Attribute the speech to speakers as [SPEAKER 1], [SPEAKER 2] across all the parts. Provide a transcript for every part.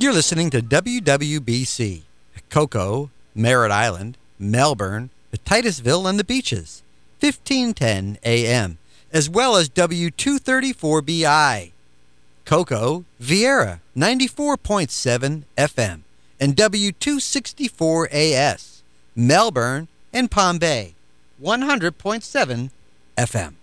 [SPEAKER 1] You're listening to WWBC, Cocoa, Merritt Island, Melbourne, Titusville, and the Beaches, 1510 AM, as well as W234BI, Cocoa, Vieira, 94.7 FM, and W264AS, Melbourne and Palm Bay, 100.7 FM.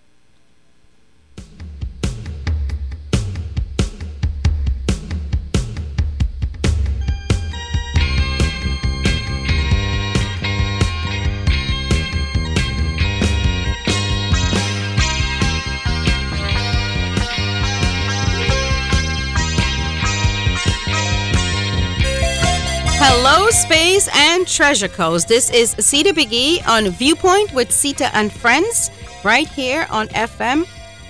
[SPEAKER 2] Hello, Space and Treasure Coast. This is Sita Biggie on Viewpoint with Sita and Friends, right here on FM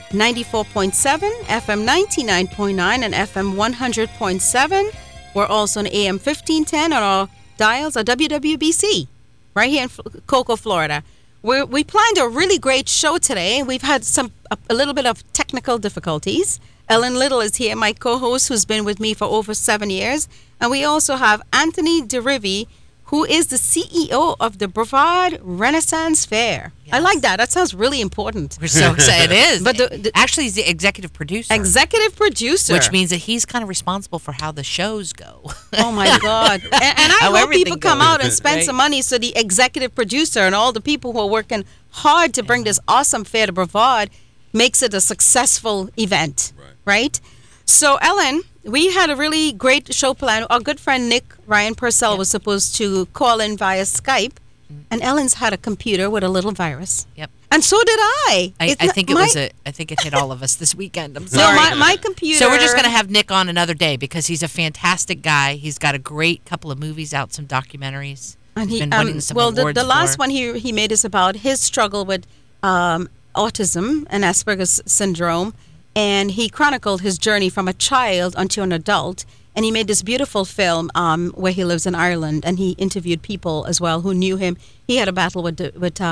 [SPEAKER 2] 94.7, FM 99.9, and FM 100.7. We're also on AM 1510 on our dials of WWBC, right here in Cocoa, Florida. We planned a really great show today. We've had a little bit of technical difficulties. Ellen Little is here, my co-host, who's been with me for over 7 years. And we also have Anthony DeRivi, who is the CEO of the Brevard Renaissance Fair. Yes. I like that. That sounds really important.
[SPEAKER 3] We're so excited. It is.
[SPEAKER 2] But
[SPEAKER 3] actually, he's the executive producer.
[SPEAKER 2] Executive producer.
[SPEAKER 3] Which means that he's kind of responsible for how the shows go.
[SPEAKER 2] Oh, my God. and I hope people come out and spend some money so the executive producer and all the people who are working hard to bring this awesome fair to Brevard makes it a successful event. Right? So, Ellen, we had a really great show plan. Our good friend Nick Ryan Purcell was supposed to call in via Skype, and Ellen's had a computer with a little virus.
[SPEAKER 3] Yep.
[SPEAKER 2] And so did I.
[SPEAKER 3] I think it hit all of us this weekend. I'm sorry.
[SPEAKER 2] No, my computer.
[SPEAKER 3] So we're just going to have Nick on another day because he's a fantastic guy. He's got a great couple of movies out, some documentaries.
[SPEAKER 2] And
[SPEAKER 3] he's been winning some awards
[SPEAKER 2] the last one he made is about his struggle with autism and Asperger's syndrome. And he chronicled his journey from a child until an adult. And he made this beautiful film where he lives in Ireland. And he interviewed people as well who knew him. He had a battle with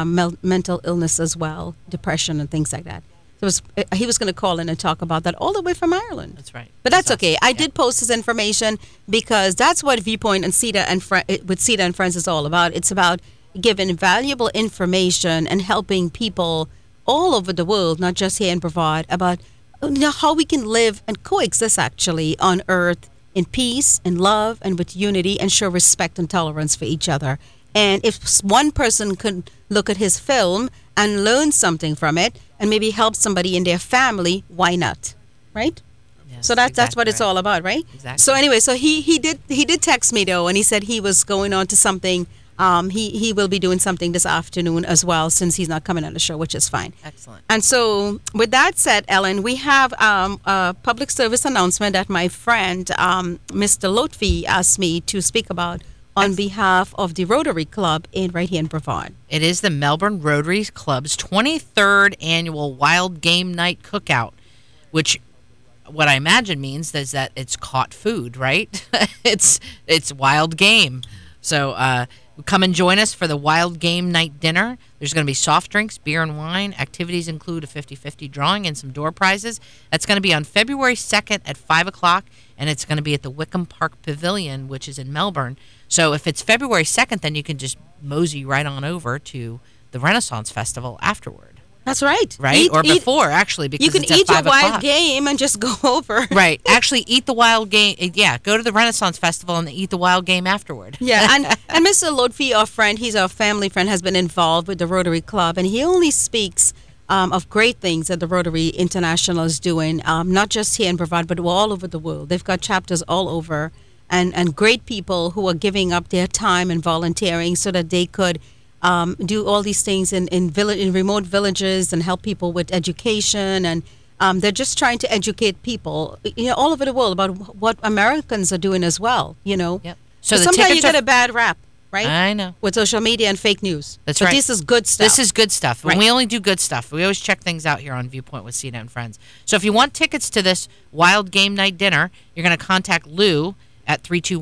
[SPEAKER 2] mental illness as well, depression and things like that. So he was going to call in and talk about that all the way from Ireland.
[SPEAKER 3] That's right.
[SPEAKER 2] But that's okay. I did post his information because that's what Viewpoint and Sita and with Sita and Friends is all about. It's about giving valuable information and helping people all over the world, not just here in Brevard, about how we can live and coexist actually on earth in peace and love and with unity and show respect and tolerance for each other. And if one person could look at his film and learn something from it and maybe help somebody in their family, why not? Right? Yes, so that's what it's all about, right?
[SPEAKER 3] Exactly.
[SPEAKER 2] So anyway, so he did text me though, and he said he was going on to something. He will be doing something this afternoon as well, since he's not coming on the show, which is fine.
[SPEAKER 3] Excellent.
[SPEAKER 2] And so with that said, Ellen, we have a public service announcement that my friend, Mr. Lotfi, asked me to speak about on behalf of the Rotary Club right here in Brevard.
[SPEAKER 3] It is the Melbourne Rotary Club's 23rd annual Wild Game Night Cookout, which what I imagine means is that it's caught food, right? It's wild game. So come and join us for the Wild Game Night dinner. There's going to be soft drinks, beer and wine. Activities include a 50-50 drawing and some door prizes. That's going to be on February 2nd at 5 o'clock, and it's going to be at the Wickham Park Pavilion, which is in Melbourne. So if it's February 2nd, then you can just mosey right on over to the Renaissance Festival afterward.
[SPEAKER 2] That's right.
[SPEAKER 3] Right? Or before, actually, because
[SPEAKER 2] you can
[SPEAKER 3] it's at
[SPEAKER 2] eat
[SPEAKER 3] 5
[SPEAKER 2] your wild
[SPEAKER 3] o'clock.
[SPEAKER 2] game and just go over.
[SPEAKER 3] Right. Actually, eat the wild game. Yeah, go to the Renaissance Festival and eat the wild game afterward.
[SPEAKER 2] Yeah, and Mr. Lotfi, our friend, he's our family friend, has been involved with the Rotary Club, and he only speaks of great things that the Rotary International is doing, not just here in Brevard, but all over the world. They've got chapters all over, and great people who are giving up their time and volunteering so that they could do all these things in remote villages and help people with education, and they're just trying to educate people, all over the world about what Americans are doing as well.
[SPEAKER 3] Yep.
[SPEAKER 2] So sometimes you get a bad rap, right?
[SPEAKER 3] I know,
[SPEAKER 2] with social media and fake news.
[SPEAKER 3] That's right.
[SPEAKER 2] But this is good stuff.
[SPEAKER 3] This is good stuff.
[SPEAKER 2] Right.
[SPEAKER 3] And we only do good stuff. We always check things out here on Viewpoint with Sita and Friends. So if you want tickets to this Wild Game Night dinner, you're going to contact Lou at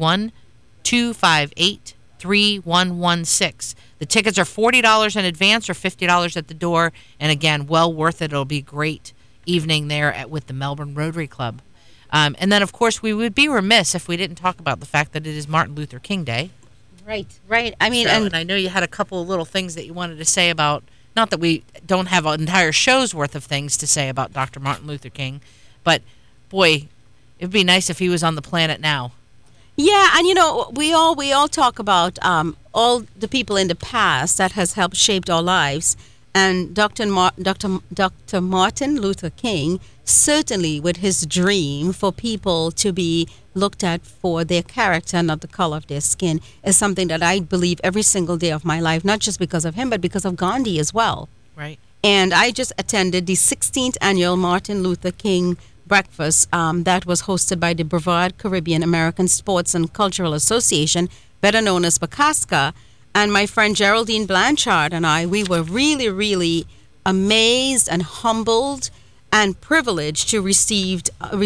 [SPEAKER 3] 321-258-3116. The tickets are $40 in advance or $50 at the door. And again, well worth it. It'll be a great evening there with the Melbourne Rotary Club. And then, of course, we would be remiss if we didn't talk about the fact that it is Martin Luther King Day.
[SPEAKER 2] Right. I mean,
[SPEAKER 3] And I know you had a couple of little things that you wanted to say about, not that we don't have an entire show's worth of things to say about Dr. Martin Luther King, but boy, it'd be nice if he was on the planet now.
[SPEAKER 2] yeah, and we all talk about all the people in the past that has helped shaped our lives, and Dr. Martin Luther King, certainly with his dream for people to be looked at for their character, not the color of their skin, is something that I believe every single day of my life, not just because of him, but because of Gandhi as well.
[SPEAKER 3] Right.
[SPEAKER 2] And I just attended the 16th annual Martin Luther King breakfast that was hosted by the Brevard Caribbean American Sports and Cultural Association, better known as BACASCA. And my friend Geraldine Blanchard and I, we were really, really amazed and humbled and privileged to receive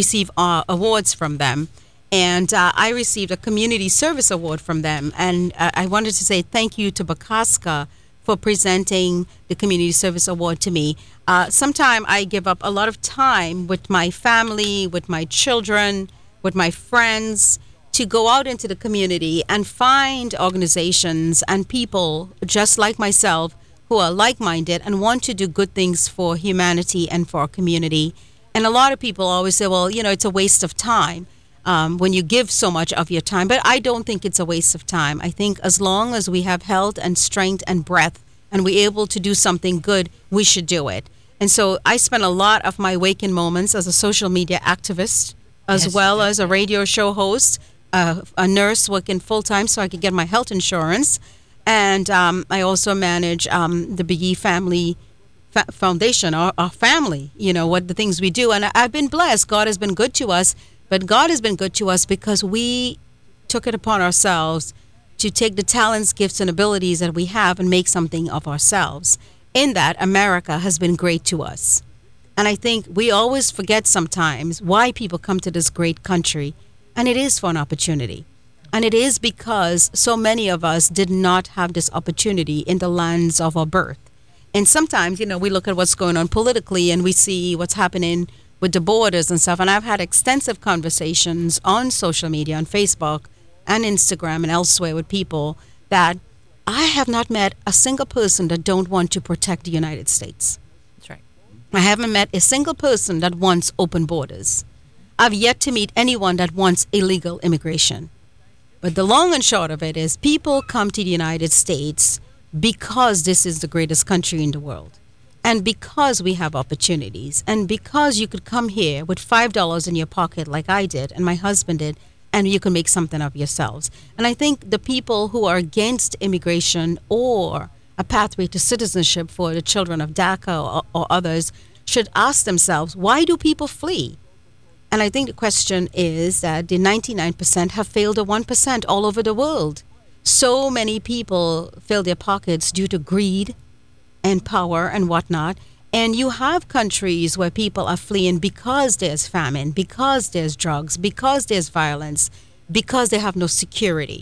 [SPEAKER 2] awards from them. And I received a community service award from them. And I wanted to say thank you to BACASCA for presenting the community service award to me. Sometime I give up a lot of time with my family, with my children, with my friends, to go out into the community and find organizations and people just like myself who are like-minded and want to do good things for humanity and for our community. And a lot of people always say, well, it's a waste of time when you give so much of your time. But I don't think it's a waste of time. I think as long as we have health and strength and breath and we're able to do something good, we should do it. And so I spend a lot of my waking moments as a social media activist, as well as a radio show host, a nurse working full-time so I could get my health insurance. And I also manage the Big E Family Foundation, our family, what the things we do. And I've been blessed. God has been good to us. But God has been good to us because we took it upon ourselves to take the talents, gifts, and abilities that we have and make something of ourselves. In that, America has been great to us. And I think we always forget sometimes why people come to this great country. And it is for an opportunity. And it is because so many of us did not have this opportunity in the lands of our birth. And sometimes, we look at what's going on politically and we see what's happening with the borders and stuff. And I've had extensive conversations on social media, on Facebook and Instagram and elsewhere with people that I have not met a single person that don't want to protect the United States.
[SPEAKER 3] That's right.
[SPEAKER 2] I haven't met a single person that wants open borders. I've yet to meet anyone that wants illegal immigration. But the long and short of it is people come to the United States because this is the greatest country in the world. And because we have opportunities, and because you could come here with $5 in your pocket like I did and my husband did, and you can make something of yourselves. And I think the people who are against immigration or a pathway to citizenship for the children of DACA or others should ask themselves, why do people flee? And I think the question is that the 99% have failed the 1% all over the world. So many people fill their pockets due to greed and power and whatnot. And you have countries where people are fleeing because there's famine, because there's drugs, because there's violence, because they have no security.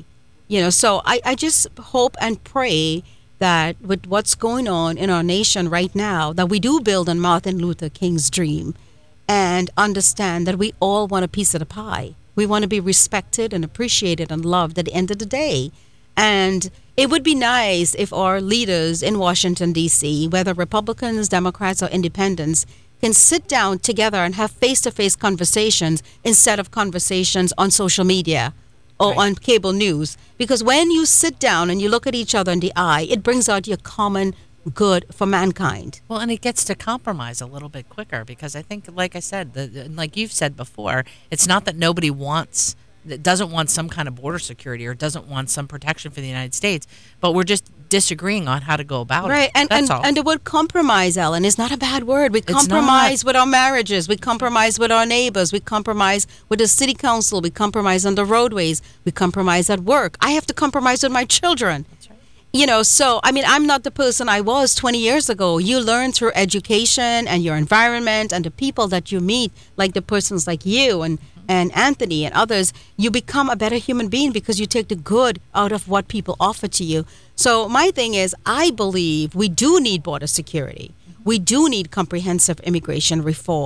[SPEAKER 2] So I just hope and pray that with what's going on in our nation right now, that we do build on Martin Luther King's dream and understand that we all want a piece of the pie. We want to be respected and appreciated and loved at the end of the day. And it would be nice if our leaders in Washington, D.C., whether Republicans, Democrats, or independents, can sit down together and have face-to-face conversations instead of conversations on social media or on cable news. Because when you sit down and you look at each other in the eye, it brings out your common good for mankind.
[SPEAKER 3] Well, and it gets to compromise a little bit quicker because I think, like I said, like you've said before, it's not that nobody doesn't want some kind of border security or doesn't want some protection for the United States, but we're just disagreeing on how to go about it.
[SPEAKER 2] And the word compromise, Ellen, is not a bad word. We compromise with our marriages. We compromise with our neighbors. We compromise with the city council. We compromise on the roadways. We compromise at work. I have to compromise with my children.
[SPEAKER 3] That's right.
[SPEAKER 2] So, I'm not the person I was 20 years ago. You learn through education and your environment and the people that you meet, like the persons like you and Anthony and others. You become a better human being because you take the good out of what people offer to you. So my thing is, I believe we do need border security. We do need comprehensive immigration reform.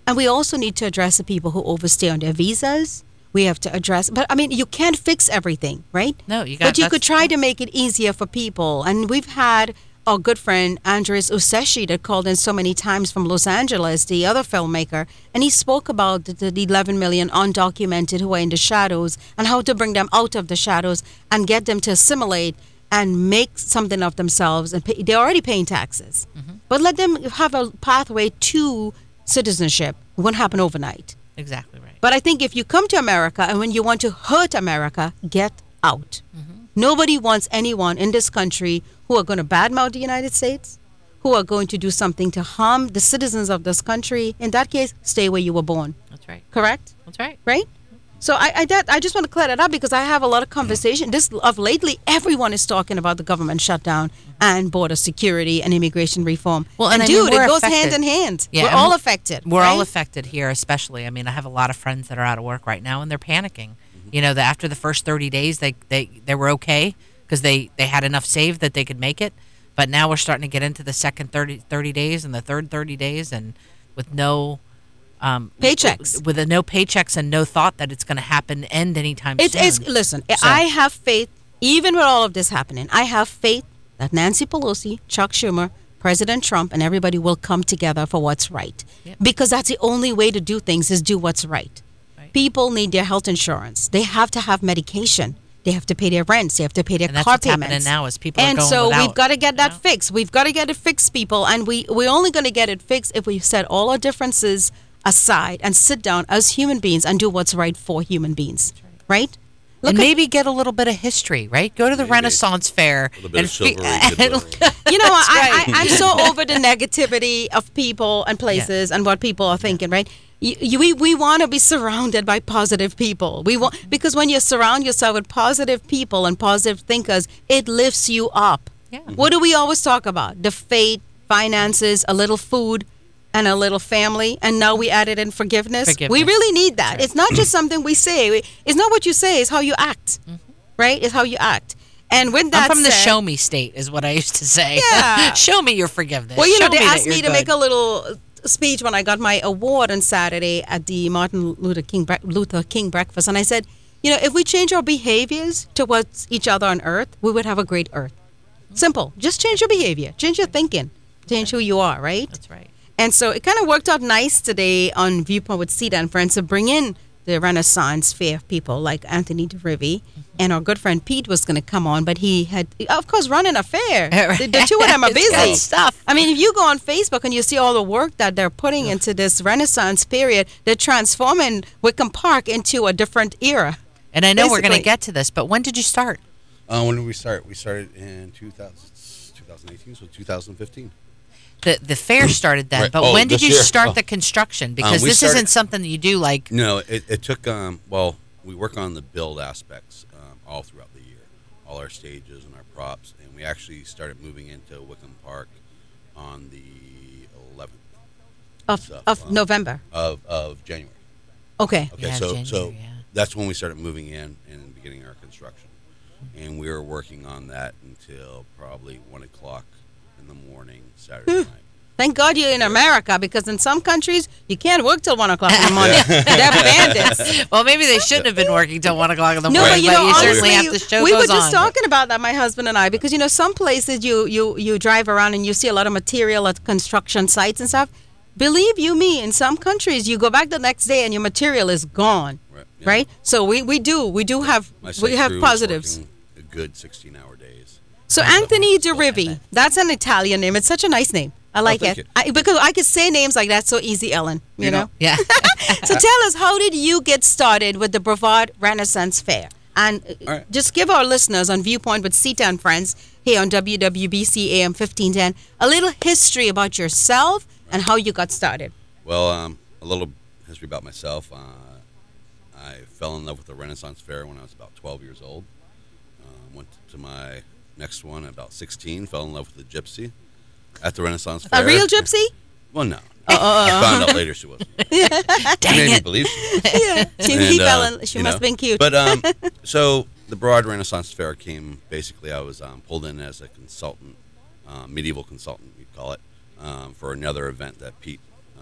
[SPEAKER 2] And we also need to address the people who overstay on their visas. We have to address, but I mean, you can't fix everything, right?
[SPEAKER 3] No,
[SPEAKER 2] But you could try to make it easier for people. And we've had our good friend Andres Useshi that called in so many times from Los Angeles, the other filmmaker, and he spoke about the 11 million undocumented who are in the shadows and how to bring them out of the shadows and get them to assimilate and make something of themselves. And they're already paying taxes, but let them have a pathway to citizenship. It won't happen overnight.
[SPEAKER 3] Exactly right.
[SPEAKER 2] But I think if you come to America and when you want to hurt America, get out. Nobody wants anyone in this country who are going to badmouth the United States, who are going to do something to harm the citizens of this country. In that case, stay where you were born.
[SPEAKER 3] That's right.
[SPEAKER 2] Correct?
[SPEAKER 3] That's right.
[SPEAKER 2] Right? So I just want to clear that up because I have a lot of conversation. Lately, everyone is talking about the government shutdown and border security and immigration reform.
[SPEAKER 3] Well,
[SPEAKER 2] and
[SPEAKER 3] I mean,
[SPEAKER 2] dude,
[SPEAKER 3] we're
[SPEAKER 2] it goes
[SPEAKER 3] affected.
[SPEAKER 2] hand in hand.
[SPEAKER 3] Yeah,
[SPEAKER 2] we're
[SPEAKER 3] and
[SPEAKER 2] all affected.
[SPEAKER 3] We're all
[SPEAKER 2] right?
[SPEAKER 3] affected here, especially. I mean, I have a lot of friends that are out of work right now, and they're panicking. You know, that after the first 30 days, they were okay because they had enough saved that they could make it. But now we're starting to get into the second 30 days and the third 30 days, and with no
[SPEAKER 2] paychecks,
[SPEAKER 3] with no paychecks and no thought that it's going to end anytime soon.
[SPEAKER 2] Listen, I have faith, even with all of this happening, I have faith that Nancy Pelosi, Chuck Schumer, President Trump, and everybody will come together for what's right.
[SPEAKER 3] Yep.
[SPEAKER 2] Because that's the only way to do things is do what's right. People need their health insurance. They have to have medication. They have to pay their rents. They have to pay their
[SPEAKER 3] and that's
[SPEAKER 2] car
[SPEAKER 3] what's
[SPEAKER 2] payments.
[SPEAKER 3] happening now is people are
[SPEAKER 2] and
[SPEAKER 3] going
[SPEAKER 2] so
[SPEAKER 3] without,
[SPEAKER 2] we've got to get that fixed. We've got to get it fixed, people. And we're only going to get it fixed if we set all our differences aside and sit down as human beings and do what's right for human beings. Right?
[SPEAKER 3] And maybe get a little bit of history, right? Go to the Renaissance Fair.
[SPEAKER 4] A little bit of chivalry.
[SPEAKER 2] You know, I'm so over the negativity of people and places and what people are thinking, right? We want to be surrounded by positive people. Because when you surround yourself with positive people and positive thinkers, it lifts you up.
[SPEAKER 3] Yeah.
[SPEAKER 2] What do we always talk about? The faith, finances, a little food, and a little family, and now we added in forgiveness. We really need that. Right. It's not just something we say. It's not what you say. It's how you act, right? It's how you act. And with that
[SPEAKER 3] I'm from the
[SPEAKER 2] said,
[SPEAKER 3] show me state is what I used to say.
[SPEAKER 2] Yeah.
[SPEAKER 3] Show me your forgiveness.
[SPEAKER 2] Well, you know, they asked
[SPEAKER 3] me
[SPEAKER 2] me to make a little speech when I got my award on Saturday at the Martin Luther King breakfast, and I said, you know, if we change our behaviors towards each other on earth, we would have a great earth. Simple. Just change your behavior. Change your thinking. Change who you are, right?
[SPEAKER 3] That's right.
[SPEAKER 2] And so it kind of worked out nice today on Viewpoint with Sita and Friends to bring in the Renaissance Fair people like Anthony DeRivi. And our good friend Pete was going to come on, but he had, of course, running a fair. The two of them are busy.
[SPEAKER 3] Stuff.
[SPEAKER 2] I mean, if you go on Facebook and you see all the work that they're putting into this Renaissance period, they're transforming Wickham Park into a different era.
[SPEAKER 3] And I know we're going to get to this, but when did you start?
[SPEAKER 4] When did we start? We started in 2018, so 2015.
[SPEAKER 3] The fair started then,
[SPEAKER 4] Right.
[SPEAKER 3] but when did you start the construction? Because this isn't something that you do like...
[SPEAKER 4] No, it took, we work on the build aspects all throughout the year, all our stages and our props, and we actually started moving into Wickham Park on the 11th.
[SPEAKER 2] Of November?
[SPEAKER 4] Of January.
[SPEAKER 2] Okay.
[SPEAKER 4] Okay, so that's when we started moving in and beginning our construction. And we were working on that until probably 1 o'clock in the morning Saturday night.
[SPEAKER 2] Thank God you're in America, because in some countries you can't work till 1 o'clock in the morning. They're bandits.
[SPEAKER 3] Well, maybe they shouldn't have been working till 1 o'clock in the
[SPEAKER 2] No,
[SPEAKER 3] morning.
[SPEAKER 2] but you know,
[SPEAKER 3] you
[SPEAKER 2] honestly,
[SPEAKER 3] certainly have to show
[SPEAKER 2] we were
[SPEAKER 3] goes
[SPEAKER 2] just
[SPEAKER 3] on.
[SPEAKER 2] talking about that, my husband and I, because you know some places you drive around and you see a lot of material at construction sites and stuff. Believe you me, in some countries you go back the next day and your material is gone.
[SPEAKER 4] Right. Yeah.
[SPEAKER 2] Right? So we have positives.
[SPEAKER 4] A good 16-hour days.
[SPEAKER 2] So Anthony DeRivi, that's an Italian name. It's such a nice name. I like it. Because I could say names like that so easy, Ellen. You know?
[SPEAKER 3] Yeah.
[SPEAKER 2] So tell us, how did you get started with the Brevard Renaissance Fair? And just give our listeners on Viewpoint with Sita and Friends here on WWBC AM 1510 a little history about yourself and how you got started.
[SPEAKER 4] Well, a little history about myself. I fell in love with the Renaissance Fair when I was about 12 years old. Went to my next one at about 16. Fell in love with the gypsy at the Renaissance Fair.
[SPEAKER 2] A real gypsy?
[SPEAKER 4] Well, no. I found out later she wasn't.
[SPEAKER 3] Dang
[SPEAKER 4] made me
[SPEAKER 3] it.
[SPEAKER 4] believe she was.
[SPEAKER 2] Yeah. She must have been cute.
[SPEAKER 4] But so the Broad Renaissance Fair came, basically I was pulled in as a consultant, medieval consultant, we'd call it, for another event that Pete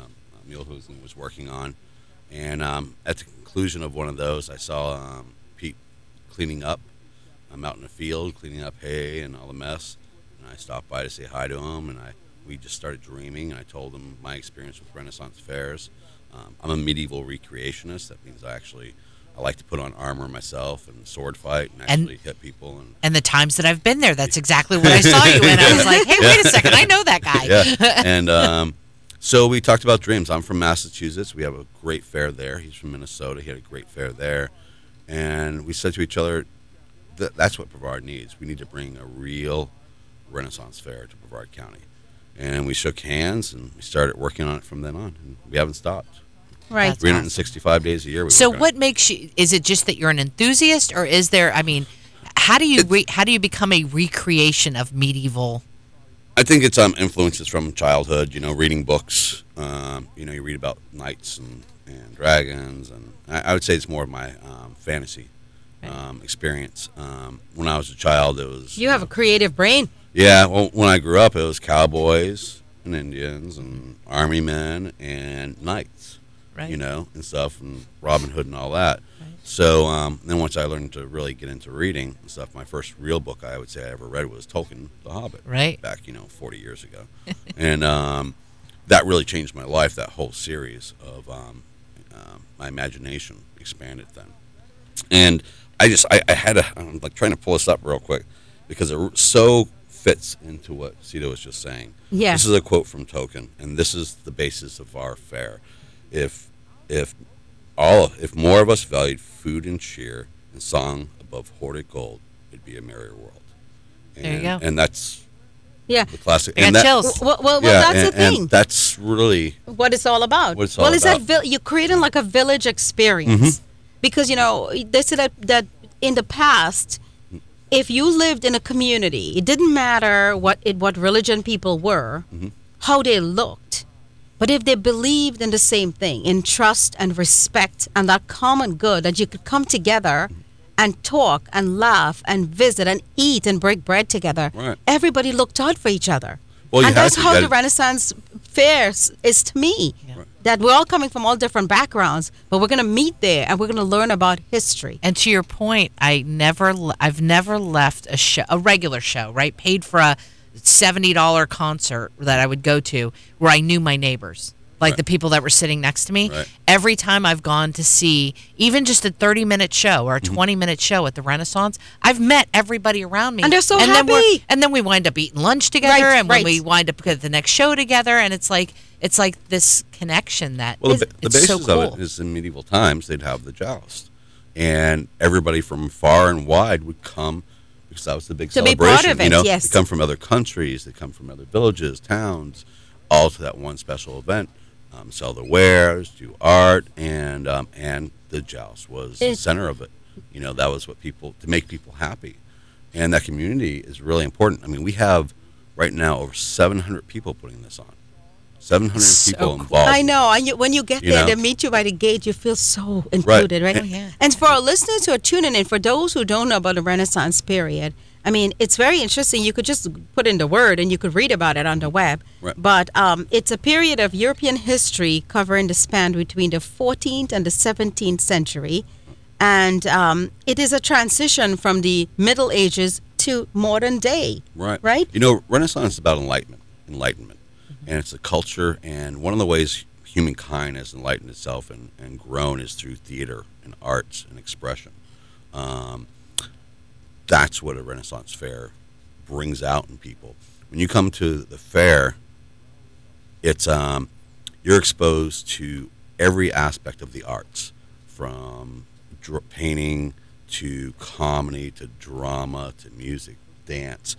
[SPEAKER 4] Muehlhausen was working on. And at the conclusion of one of those, I saw Pete cleaning up. I'm out in the field cleaning up hay and all the mess. And I stopped by to say hi to him, and we just started dreaming. And I told him my experience with Renaissance fairs. I'm a medieval recreationist. That means I like to put on armor myself and sword fight and actually hit people.
[SPEAKER 3] And the times that I've been there, that's exactly what I saw you in. I was like, hey, wait a second, I know that guy.
[SPEAKER 4] Yeah. And so we talked about dreams. I'm from Massachusetts. We have a great fair there. He's from Minnesota. He had a great fair there. And we said to each other, that's what Brevard needs. We need to bring a real Renaissance fair to Brevard County. And we shook hands, and we started working on it from then on. And we haven't stopped.
[SPEAKER 2] Right.
[SPEAKER 4] 365 days a year.
[SPEAKER 3] So what makes you, is it just that you're an enthusiast, or is there, I mean, how do you become a recreation of medieval?
[SPEAKER 4] I think it's influences from childhood, reading books. You read about knights and dragons, and I would say it's more of my fantasy experience. When I was a child, it was...
[SPEAKER 2] You have a creative brain.
[SPEAKER 4] Yeah, well, when I grew up, it was cowboys and Indians and army men and knights,
[SPEAKER 3] right.
[SPEAKER 4] And stuff, and Robin Hood and all that. Right. So then once I learned to really get into reading and stuff, my first real book I would say I ever read was Tolkien, The Hobbit,
[SPEAKER 3] right.
[SPEAKER 4] back 40 years ago. And that really changed my life, that whole series of my imagination expanded then. And I'm like trying to pull this up real quick because it so fits into what Cita was just saying.
[SPEAKER 2] Yeah.
[SPEAKER 4] This is a quote from Tolkien, and this is the basis of our fair. If more of us valued food and cheer and song above hoarded gold, it'd be a merrier world. And,
[SPEAKER 3] there you go.
[SPEAKER 4] And that's
[SPEAKER 2] the
[SPEAKER 4] classic.
[SPEAKER 3] And chills.
[SPEAKER 2] Well, that's the thing.
[SPEAKER 4] And that's really
[SPEAKER 2] what it's all about.
[SPEAKER 4] What it's all about.
[SPEAKER 2] You're creating like a village experience.
[SPEAKER 4] Mm-hmm.
[SPEAKER 2] Because, they said that in the past, if you lived in a community, it didn't matter what religion people were,
[SPEAKER 4] mm-hmm.
[SPEAKER 2] how they looked. But if they believed in the same thing, in trust and respect and that common good, that you could come together and talk and laugh and visit and eat and break bread together,
[SPEAKER 4] right.
[SPEAKER 2] Everybody looked out for each other.
[SPEAKER 4] Well,
[SPEAKER 2] and that's how the Renaissance Fair is to me.
[SPEAKER 3] Yeah.
[SPEAKER 4] Right.
[SPEAKER 2] That we're all coming from all different backgrounds, but we're going to meet there and we're going to learn about history.
[SPEAKER 3] And to your point, I've never left a regular show, right? Paid for a $70 concert that I would go to where I knew my neighbors, like
[SPEAKER 4] right.
[SPEAKER 3] the people that were sitting next to me.
[SPEAKER 4] Right.
[SPEAKER 3] Every time I've gone to see even just a 30-minute show or a 20-minute show at the Renaissance, I've met everybody around me.
[SPEAKER 2] And they're so
[SPEAKER 3] happy.
[SPEAKER 2] happy.
[SPEAKER 3] Then we wind up eating lunch together,
[SPEAKER 2] Right,
[SPEAKER 3] and when
[SPEAKER 2] right.
[SPEAKER 3] we wind up at the next show together, and it's like this connection that
[SPEAKER 4] Well,
[SPEAKER 3] is,
[SPEAKER 4] the
[SPEAKER 3] it's
[SPEAKER 4] basis
[SPEAKER 3] so cool.
[SPEAKER 4] of it is in medieval times they'd have the joust, and everybody from far and wide would come because that was the big
[SPEAKER 2] To be
[SPEAKER 4] celebration.
[SPEAKER 2] part of it, yes.
[SPEAKER 4] They come from other countries, they come from other villages, towns, all to that one special event. Sell their wares, do art, and the joust was the center of it. That was what to make people happy, and that community is really important. I mean, we have right now over 700 people putting this on. 700 people involved.
[SPEAKER 2] I know. And when you get there, they meet you by the gate. You feel so included, right?
[SPEAKER 3] Oh, yeah.
[SPEAKER 2] And for our listeners who are tuning in, for those who don't know about the Renaissance period, I mean, it's very interesting. You could just put in the word and you could read about it on the web.
[SPEAKER 4] Right.
[SPEAKER 2] But it's a period of European history covering the span between the 14th and the 17th century. And it is a transition from the Middle Ages to modern day.
[SPEAKER 4] Right.
[SPEAKER 2] Right?
[SPEAKER 4] Renaissance is about enlightenment. And it's a culture, and one of the ways humankind has enlightened itself and grown is through theater and arts and expression. That's what a Renaissance fair brings out in people. When you come to the fair, it's you're exposed to every aspect of the arts, from painting to comedy to drama to music, dance.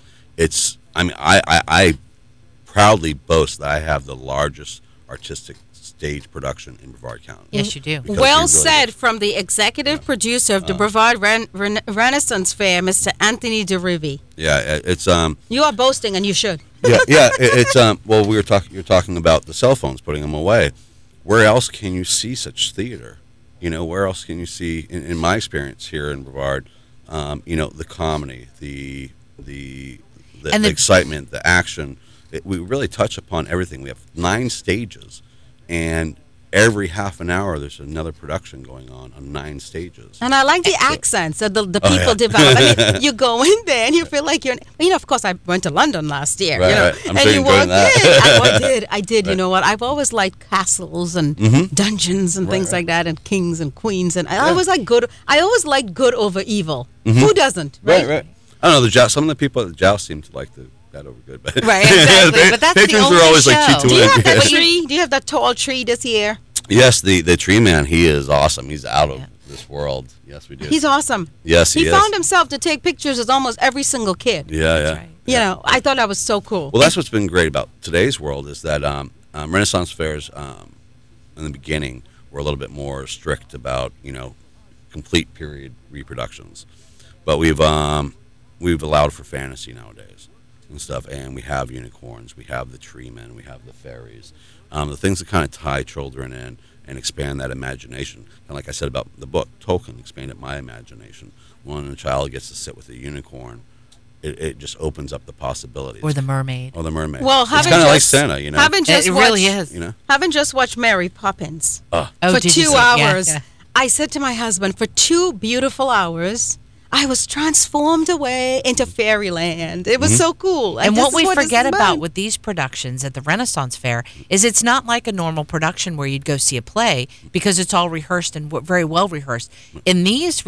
[SPEAKER 4] I proudly boast that I have the largest artistic stage production in Brevard County.
[SPEAKER 3] Yes, you do.
[SPEAKER 2] Well said from the executive producer of the Brevard Renaissance Fair, Mr. Anthony DeRivi.
[SPEAKER 4] Yeah, it's
[SPEAKER 2] You are boasting, and you should.
[SPEAKER 4] it's well, you're talking about the cell phones, putting them away. Where else can you see such theater? Where else can you see? In my experience here in Brevard, the comedy, the excitement, the action. We really touch upon everything. We have 9 stages, and every half an hour there's another production going on 9 stages.
[SPEAKER 2] And I like the accents that the people develop. I mean, you go in there and you feel like of course, I went to London last year.
[SPEAKER 4] Right. I'm
[SPEAKER 2] and
[SPEAKER 4] sure
[SPEAKER 2] you
[SPEAKER 4] you enjoyed
[SPEAKER 2] walk
[SPEAKER 4] that.
[SPEAKER 2] in. I did.
[SPEAKER 4] Right.
[SPEAKER 2] You know what? I've always liked castles and dungeons and things like that, and kings and queens. And I always like good. I always liked good over evil. Who doesn't?
[SPEAKER 4] Right. I don't know. Some of the people at the joust seem to like that over good. But
[SPEAKER 3] Right, exactly. But that's the
[SPEAKER 4] patrons
[SPEAKER 3] only
[SPEAKER 4] are always
[SPEAKER 3] show.
[SPEAKER 4] like 2 to
[SPEAKER 2] Do you
[SPEAKER 4] 1.
[SPEAKER 2] have that tree? Do you have that tall tree this year?
[SPEAKER 4] Yes, the tree man, he is awesome. He's out of this world. Yes, we do.
[SPEAKER 2] He's awesome.
[SPEAKER 4] Yes, he is.
[SPEAKER 2] found himself to take pictures of almost every single kid.
[SPEAKER 4] Yeah.
[SPEAKER 3] right.
[SPEAKER 2] You know, I thought that was so cool.
[SPEAKER 4] Well, that's what's been great about today's world is that Renaissance fairs in the beginning were a little bit more strict about complete period reproductions, but we've allowed for fantasy nowadays and stuff, and we have unicorns, we have the tree men, we have the fairies, the things that kind of tie children in and expand that imagination. And like I said about the book, Tolkien expanded my imagination. When a child gets to sit with a unicorn, it just opens up the possibilities.
[SPEAKER 3] Or the mermaid.
[SPEAKER 4] Or the mermaid.
[SPEAKER 2] Well,
[SPEAKER 4] it's
[SPEAKER 2] having
[SPEAKER 4] kind of like
[SPEAKER 2] just-
[SPEAKER 4] Santa,
[SPEAKER 2] Having just
[SPEAKER 3] It
[SPEAKER 2] watched,
[SPEAKER 3] really is.
[SPEAKER 2] Having just watched Mary Poppins
[SPEAKER 3] Oh,
[SPEAKER 2] for
[SPEAKER 3] did you
[SPEAKER 2] 2
[SPEAKER 3] see it? Yeah,
[SPEAKER 2] hours,
[SPEAKER 3] yeah.
[SPEAKER 2] I said to my husband, for 2 beautiful hours, I was transformed away into fairyland. It was so cool.
[SPEAKER 3] And
[SPEAKER 2] this
[SPEAKER 3] what
[SPEAKER 2] is
[SPEAKER 3] we
[SPEAKER 2] this
[SPEAKER 3] forget
[SPEAKER 2] is
[SPEAKER 3] about
[SPEAKER 2] about.
[SPEAKER 3] with these productions at the Renaissance Fair is it's not like a normal production where you'd go see a play because it's all rehearsed and very well rehearsed. In these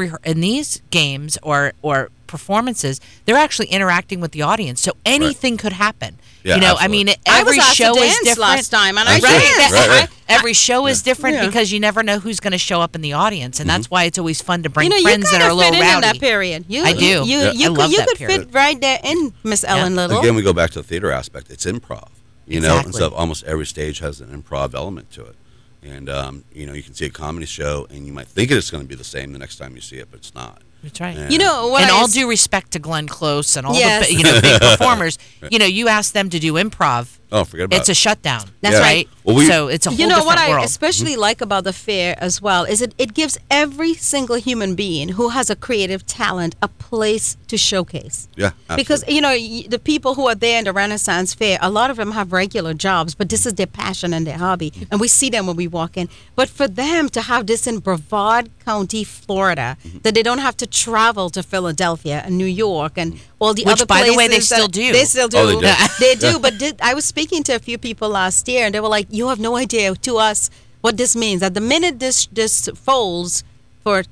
[SPEAKER 3] games or performances, they're actually interacting with the audience, so anything could happen.
[SPEAKER 4] Yeah,
[SPEAKER 3] I
[SPEAKER 4] absolutely.
[SPEAKER 3] mean,
[SPEAKER 2] I was
[SPEAKER 3] every
[SPEAKER 2] asked to
[SPEAKER 3] show is
[SPEAKER 2] dance
[SPEAKER 3] different.
[SPEAKER 2] last time, and I
[SPEAKER 4] That's right.
[SPEAKER 2] danced.
[SPEAKER 4] Right.
[SPEAKER 3] Every show is different
[SPEAKER 2] Yeah.
[SPEAKER 3] because you never know who's going to show up in the audience, and that's why it's always fun to bring
[SPEAKER 2] You
[SPEAKER 3] friends
[SPEAKER 2] kind
[SPEAKER 3] that are a
[SPEAKER 2] of
[SPEAKER 3] little
[SPEAKER 2] fit in
[SPEAKER 3] rowdy.
[SPEAKER 2] that period.
[SPEAKER 3] I do.
[SPEAKER 2] You
[SPEAKER 3] I love that
[SPEAKER 2] could
[SPEAKER 3] period.
[SPEAKER 2] fit right there in Miss Ellen Little.
[SPEAKER 4] Again, we go back to the theater aspect. It's improv, and so
[SPEAKER 3] Exactly.
[SPEAKER 4] almost every stage has an improv element to it. And you can see a comedy show, and you might think it's going to be the same the next time you see it, but it's not.
[SPEAKER 3] That's right.
[SPEAKER 4] And-
[SPEAKER 2] You know what?
[SPEAKER 3] And
[SPEAKER 2] I
[SPEAKER 3] all
[SPEAKER 2] s-
[SPEAKER 3] due respect to Glenn Close and all
[SPEAKER 2] Yes.
[SPEAKER 3] the big performers, you ask them to do improv,
[SPEAKER 4] Oh, forget about
[SPEAKER 3] it's a
[SPEAKER 4] it.
[SPEAKER 3] shutdown.
[SPEAKER 2] That's
[SPEAKER 4] Yeah.
[SPEAKER 2] right.
[SPEAKER 4] Well,
[SPEAKER 3] So it's a whole
[SPEAKER 2] You know what
[SPEAKER 3] different
[SPEAKER 2] I
[SPEAKER 3] world.
[SPEAKER 2] especially like about the fair as well is it gives every single human being who has a creative talent a place to showcase.
[SPEAKER 4] Yeah,
[SPEAKER 2] Because
[SPEAKER 4] absolutely.
[SPEAKER 2] the people who are there in the Renaissance Fair, a lot of them have regular jobs, but this is their passion and their hobby, and we see them when we walk in. But for them to have this in Brevard County, Florida, that they don't have to travel to Philadelphia and New York and all the
[SPEAKER 3] Which,
[SPEAKER 2] other
[SPEAKER 3] by
[SPEAKER 2] places.
[SPEAKER 3] the way, they
[SPEAKER 2] that-
[SPEAKER 3] still do.
[SPEAKER 2] They still do.
[SPEAKER 4] Oh, they do.
[SPEAKER 2] They do. But I was speaking to a few people last year, and they were like, "You have no idea to us what this means. That the minute this folds for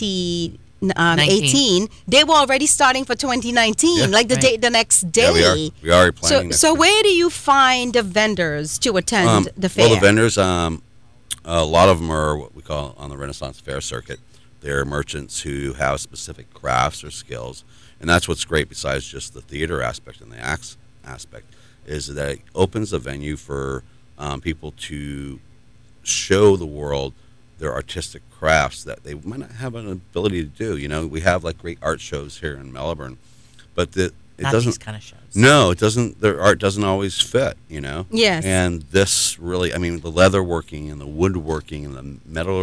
[SPEAKER 2] 2018, they were already starting for 2019,
[SPEAKER 4] Yeah.
[SPEAKER 2] like the next day.
[SPEAKER 4] Yeah, we are already planning.
[SPEAKER 2] So where do you find the vendors to attend the fair?
[SPEAKER 4] Well, the vendors, a lot of them are what we call on the Renaissance Fair circuit. They're merchants who have specific crafts or skills, and that's what's great. Besides just the theater aspect and the acts aspect, is that it opens the venue for people to show the world their artistic crafts that they might not have an ability to do. We have like great art shows here in Melbourne, but it
[SPEAKER 3] Not
[SPEAKER 4] doesn't.
[SPEAKER 3] these kind of shows.
[SPEAKER 4] No, it doesn't. Their art doesn't always fit,
[SPEAKER 2] Yes.
[SPEAKER 4] And this really, the leather working and the woodworking and the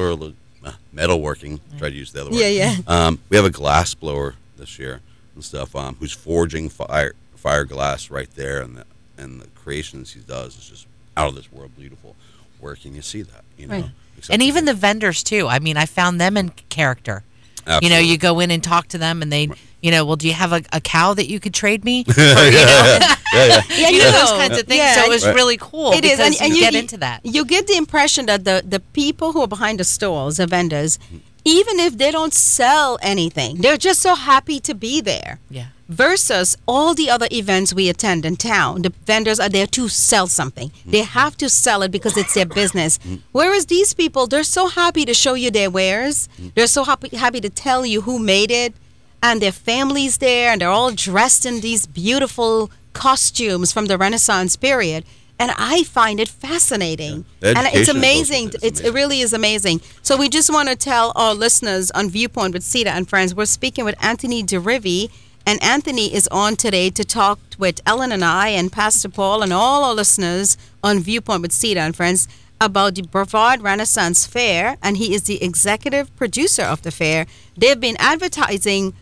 [SPEAKER 4] metal working. Try to use the other word.
[SPEAKER 2] Yeah.
[SPEAKER 4] We have a glass blower this year and stuff. Who's forging fire glass right there, and the creations he does is just out of this world beautiful work, and you see that,
[SPEAKER 2] Right.
[SPEAKER 3] And even the vendors too. I mean, I found them in character.
[SPEAKER 4] Absolutely.
[SPEAKER 3] You go in and talk to them, and they, well, do you have a cow that you could trade me? Or,
[SPEAKER 4] yeah.
[SPEAKER 3] those kinds of things.
[SPEAKER 2] Yeah.
[SPEAKER 3] So it was
[SPEAKER 4] Right.
[SPEAKER 3] really cool.
[SPEAKER 2] It is,
[SPEAKER 3] because
[SPEAKER 2] and
[SPEAKER 3] you
[SPEAKER 2] you
[SPEAKER 3] get into that.
[SPEAKER 2] You get the impression that the people who are behind the stalls, the vendors, even if they don't sell anything, they're just so happy to be there.
[SPEAKER 3] Yeah.
[SPEAKER 2] Versus all the other events we attend in town, the vendors are there to sell something. They have to sell it because it's their business. Whereas these people, they're so happy to show you their wares. They're so happy to tell you who made it, and their family's there, and they're all dressed in these beautiful costumes from the Renaissance period. And I find it fascinating.
[SPEAKER 4] The
[SPEAKER 2] And it's
[SPEAKER 4] education that goes
[SPEAKER 2] amazing.
[SPEAKER 4] with it is
[SPEAKER 2] It really is amazing. So we just want to tell our listeners on Viewpoint with Sita and Friends, we're speaking with Anthony DeRivi. And Anthony is on today to talk with Ellen and I and Pastor Paul and all our listeners on Viewpoint with Sita and Friends about the Brevard Renaissance Fair. And he is the executive producer of the fair. They've been advertising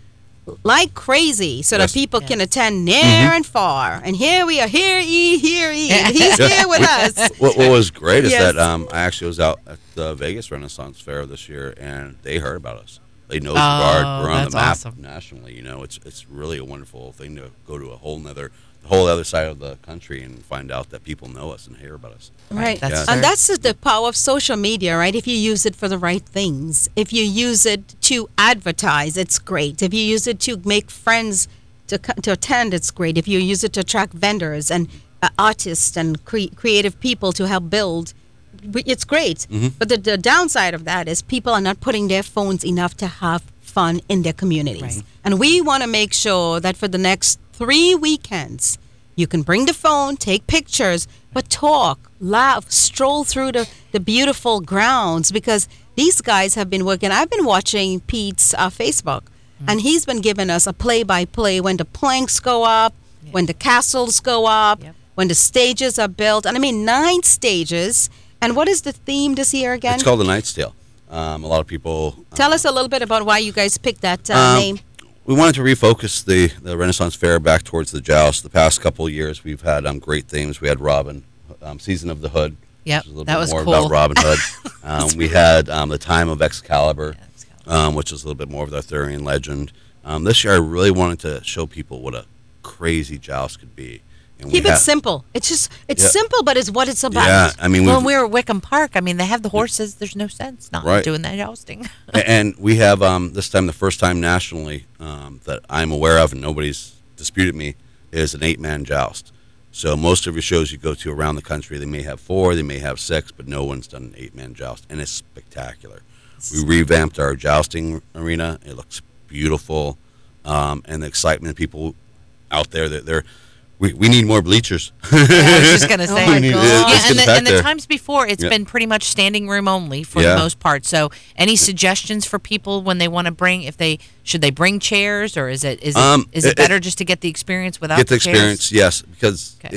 [SPEAKER 2] like crazy so that
[SPEAKER 4] Yes.
[SPEAKER 2] people can attend near
[SPEAKER 4] Mm-hmm.
[SPEAKER 2] and far. And here we are, here he. He's here with us.
[SPEAKER 4] What was great is
[SPEAKER 2] Yes.
[SPEAKER 4] that I actually was out at the Vegas Renaissance Fair this year, and they heard about us. They know Brevard. We're on the
[SPEAKER 3] that's
[SPEAKER 4] map
[SPEAKER 3] awesome.
[SPEAKER 4] nationally. It's really a wonderful thing to go to the whole other side of the country and find out that people know us and hear about us.
[SPEAKER 2] Right.
[SPEAKER 3] That's
[SPEAKER 4] Yeah.
[SPEAKER 3] true.
[SPEAKER 2] And that's the power of social media, right? If you use it for the right things, if you use it to advertise, it's great. If you use it to make friends to attend, it's great. If you use it to attract vendors and artists and creative people to help build, it's great. But the downside of that is people are not putting their phones enough to have fun in their communities.
[SPEAKER 3] Right.
[SPEAKER 2] And we want to make sure that for the next 3 weekends, you can bring the phone, take pictures, but talk, laugh, stroll through the beautiful grounds because these guys have been working. I've been watching Pete's Facebook, and he's been giving us a play-by-play when the planks go up, when the castles go up,
[SPEAKER 3] Yep.
[SPEAKER 2] when the stages are built. And I mean, 9 stages. And what is the theme this year again?
[SPEAKER 4] It's called the Knight's Tale. A lot of people
[SPEAKER 2] Tell us a little bit about why you guys picked that name.
[SPEAKER 4] we wanted to refocus the Renaissance Fair back towards the joust. The past couple of years, we've had great themes. We had Robin, Season of the Hood.
[SPEAKER 3] Yep,
[SPEAKER 4] which is a little
[SPEAKER 3] that
[SPEAKER 4] bit
[SPEAKER 3] was
[SPEAKER 4] more
[SPEAKER 3] cool.
[SPEAKER 4] about Robin Hood. We had the Time of Excalibur, which is a little bit more of the Arthurian legend. This year, I really wanted to show people what a crazy joust could be. And
[SPEAKER 2] Keep
[SPEAKER 4] we
[SPEAKER 2] it
[SPEAKER 4] had-
[SPEAKER 2] simple. It's just, it's
[SPEAKER 4] Yeah.
[SPEAKER 2] simple, but it's what it's about.
[SPEAKER 4] Yeah, I mean,
[SPEAKER 3] Well,
[SPEAKER 4] we've-
[SPEAKER 3] when we were at Wickham Park, I mean, they have the horses. There's no sense not
[SPEAKER 4] Right.
[SPEAKER 3] doing that jousting.
[SPEAKER 4] And we have this time, the first time nationally that I'm aware of, and nobody's disputed me, is an 8-man joust. So most of your shows you go to around the country, they may have 4, they may have 6, but no one's done an 8-man joust, and it's spectacular. We revamped our jousting arena; it looks beautiful, and the excitement of people out there that we need more bleachers.
[SPEAKER 3] I was just gonna say.
[SPEAKER 2] Oh my God.
[SPEAKER 3] Yeah,
[SPEAKER 4] Let's
[SPEAKER 3] and
[SPEAKER 4] get
[SPEAKER 3] the,
[SPEAKER 4] back
[SPEAKER 3] and the
[SPEAKER 4] there.
[SPEAKER 3] times before, it's
[SPEAKER 4] Yeah.
[SPEAKER 3] been pretty much standing room only for
[SPEAKER 4] Yeah.
[SPEAKER 3] the most part. So, any suggestions for people when they want to bring? Should they bring chairs, or is it
[SPEAKER 4] it-
[SPEAKER 3] better just to get the experience without
[SPEAKER 4] Get the
[SPEAKER 3] chairs?
[SPEAKER 4] experience, yes, because
[SPEAKER 3] Okay.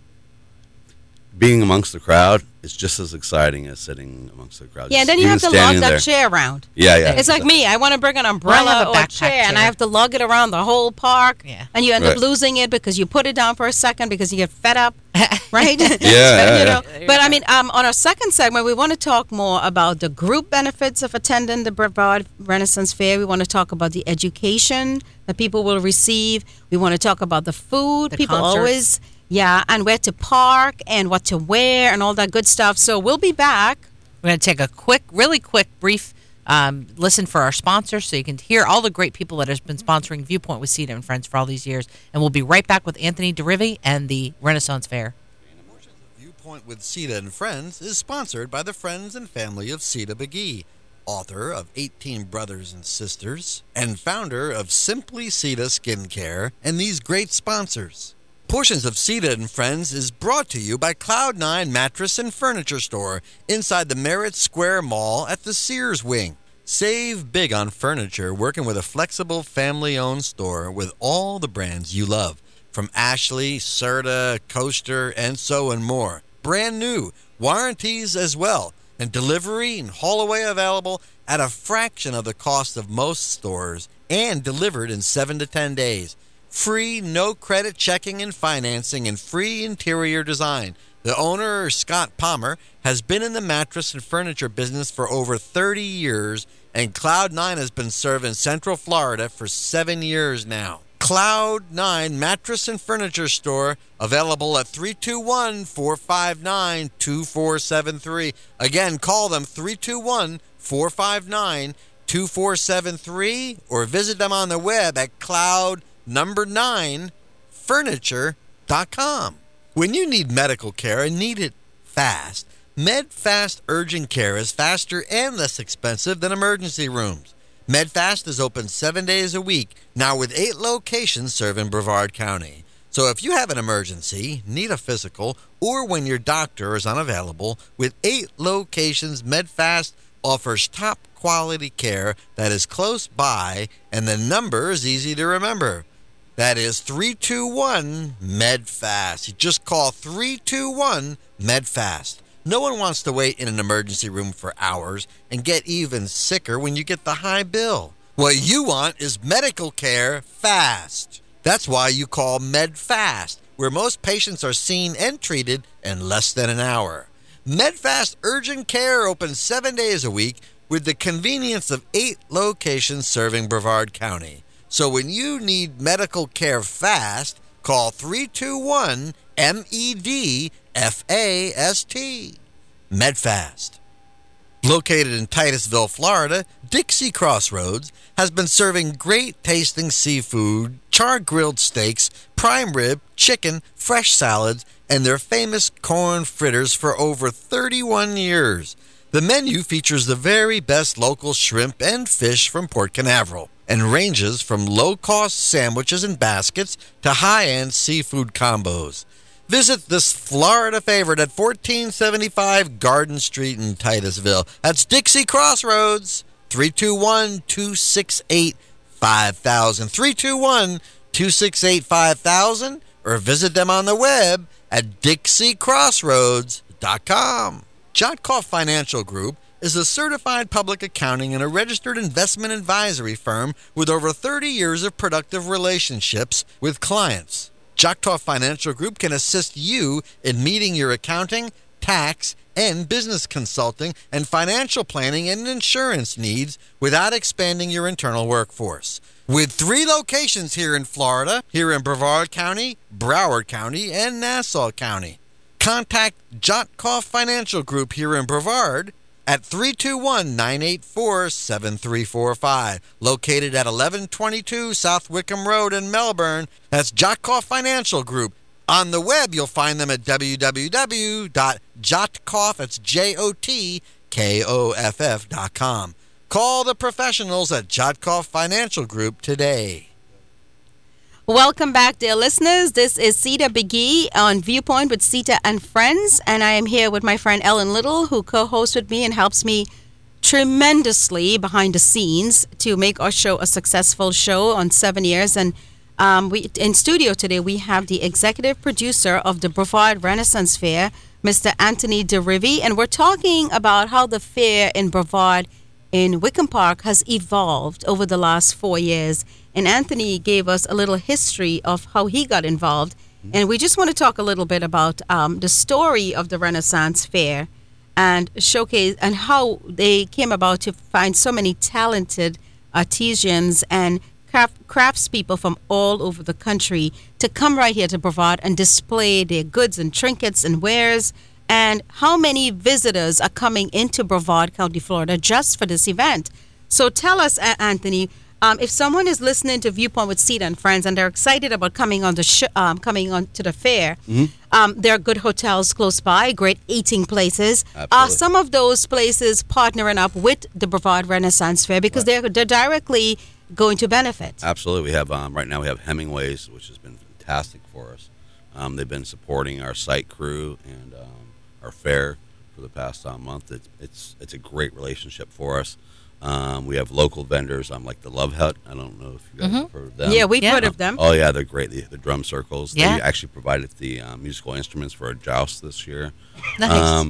[SPEAKER 4] being amongst the crowd is just as exciting as sitting amongst the crowd.
[SPEAKER 2] Yeah,
[SPEAKER 4] Just
[SPEAKER 2] then you
[SPEAKER 4] even
[SPEAKER 2] have to lug
[SPEAKER 4] standing
[SPEAKER 2] that
[SPEAKER 4] there.
[SPEAKER 2] chair around.
[SPEAKER 4] Yeah, yeah.
[SPEAKER 2] It's like me. I want to bring an
[SPEAKER 3] Well, I
[SPEAKER 2] umbrella
[SPEAKER 3] have a
[SPEAKER 2] or a
[SPEAKER 3] backpack
[SPEAKER 2] chair, and I
[SPEAKER 3] chair.
[SPEAKER 2] have to lug it around the whole park.
[SPEAKER 3] Yeah.
[SPEAKER 2] And you end up
[SPEAKER 4] Right.
[SPEAKER 2] losing it because you put it down for a second because you get fed up, right?
[SPEAKER 4] yeah,
[SPEAKER 2] You know?
[SPEAKER 3] yeah.
[SPEAKER 2] But I mean, on our second segment, we want to talk more about the group benefits of attending the Brevard Renaissance Fair. We want to talk about the education that people will receive. We want to talk about the food.
[SPEAKER 3] The
[SPEAKER 2] People
[SPEAKER 3] concerts.
[SPEAKER 2] always, and where to park and what to wear and all that good stuff. So we'll be back.
[SPEAKER 3] We're going to take a really quick, brief listen for our sponsors so you can hear all the great people that have been sponsoring Viewpoint with Sita and Friends for all these years. And we'll be right back with Anthony DeRivi and the Renaissance Fair.
[SPEAKER 1] Viewpoint with Sita and Friends is sponsored by the friends and family of Sita McGee, author of 18 Brothers and Sisters, and founder of Simply Sita Skincare, and these great sponsors. Portions of Sita and Friends is brought to you by Cloud9 Mattress and Furniture Store inside the Merritt Square Mall at the Sears Wing. Save big on furniture working with a flexible family-owned store with all the brands you love, from Ashley, Serta, Coaster, and so and more. Brand new, warranties as well, and delivery and haul away available at a fraction of the cost of most stores and delivered in 7 to 10 days. Free, no credit checking and financing, and free interior design. The owner, Scott Palmer, has been in the mattress and furniture business for over 30 years, and Cloud9 has been serving Central Florida for 7 years now. Cloud9 Mattress and Furniture Store, available at 321-459-2473. Again, call them 321-459-2473 or visit them on the web at cloud9furniture.com. When you need medical care and need it fast, MedFast Urgent Care is faster and less expensive than emergency rooms. MedFast is open 7 days a week, now with 8 locations serving Brevard County. So if you have an emergency, need a physical, or when your doctor is unavailable, with 8 locations, MedFast offers top quality care that is close by, and the number is easy to remember. That is 321-MEDFAST. You just call 321-MEDFAST. No one wants to wait in an emergency room for hours and get even sicker when you get the high bill. What you want is medical care fast. That's why you call MedFast, where most patients are seen and treated in less than an hour. MedFast Urgent Care opens 7 days a week with the convenience of 8 locations serving Brevard County. So when you need medical care fast, call 321-MED-FAST. MedFast. Located in Titusville, Florida, Dixie Crossroads has been serving great tasting seafood, char-grilled steaks, prime rib, chicken, fresh salads, and their famous corn fritters for over 31 years. The menu features the very best local shrimp and fish from Port Canaveral and ranges from low-cost sandwiches and baskets to high-end seafood combos. Visit this Florida favorite at 1475 Garden Street in Titusville. That's Dixie Crossroads, 321-268-5000, 321-268-5000, or visit them on the web at dixiecrossroads.com. Jotkoff Financial Group is a certified public accounting and a registered investment advisory firm with over 30 years of productive relationships with clients. Jotkoff Financial Group can assist you in meeting your accounting, tax, and business consulting and financial planning and insurance needs without expanding your internal workforce. With 3 locations here in Florida, here in Brevard County, Broward County, and Nassau County. Contact Jotkoff Financial Group here in Brevard at 321-984-7345, located at 1122 South Wickham Road in Melbourne. That's Jotkoff Financial Group. On the web, you'll find them at www.jotkoff, that's JOTKOFF.com. Call the professionals at Jotkoff Financial Group today.
[SPEAKER 2] Welcome back, dear listeners. This is Sita Begee on Viewpoint with Sita and Friends, and I am here with my friend Ellen Little, who co-hosts with me and helps me tremendously behind the scenes to make our show a successful show on 7 years. And we in studio today, we have the executive producer of the Brevard Renaissance Fair, Mr. Anthony DeRivy, and we're talking about how the fair in Brevard in Wickham Park has evolved over the last 4 years. And Anthony gave us a little history of how he got involved. And we just want to talk a little bit about the story of the Renaissance Fair and showcase and how they came about to find so many talented artisans and craftspeople from all over the country to come right here to Brevard and display their goods and trinkets and wares, and how many visitors are coming into Brevard County, Florida just for this event. So tell us, Anthony, if someone is listening to Viewpoint with Sita and Friends and they're excited about coming on the coming on to the fair, there are good hotels close by, great eating places. Are some of those places partnering up with the Brevard Renaissance Fair because they're directly going to benefit?
[SPEAKER 4] Absolutely. We have right now we have Hemingway's, which has been fantastic for us. They've been supporting our site crew and our fair for the past month. It's a great relationship for us. We have local vendors like the Love Hut. I don't know if you guys have heard of them.
[SPEAKER 2] Yeah, we've heard of them.
[SPEAKER 4] Oh, yeah, they're great. The drum circles.
[SPEAKER 3] Yeah.
[SPEAKER 4] They actually provided the musical instruments for a joust this year.
[SPEAKER 3] Nice.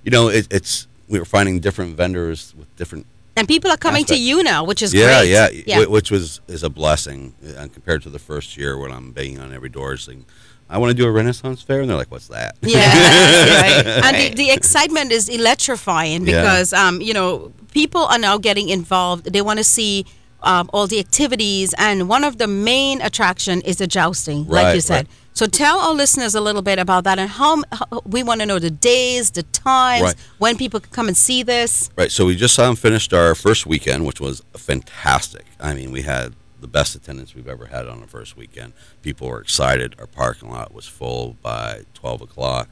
[SPEAKER 4] We were finding different vendors with different
[SPEAKER 2] And people are coming to you now, which is
[SPEAKER 4] yeah,
[SPEAKER 2] great.
[SPEAKER 4] Yeah, which is a blessing compared to the first year when I'm banging on every door saying, I want to do a Renaissance Fair, and they're like, "What's that?"
[SPEAKER 2] Yeah, right. And the excitement is electrifying because people are now getting involved. They want to see all the activities, and one of the main attraction is the jousting, like you said. Right. So tell our listeners a little bit about that and how we want to know the days, the times, when people can come and see this. Right.
[SPEAKER 4] So we just finished our first weekend, which was fantastic. I mean, we had the best attendance we've ever had on the first weekend. People were excited. Our parking lot was full by 12 o'clock.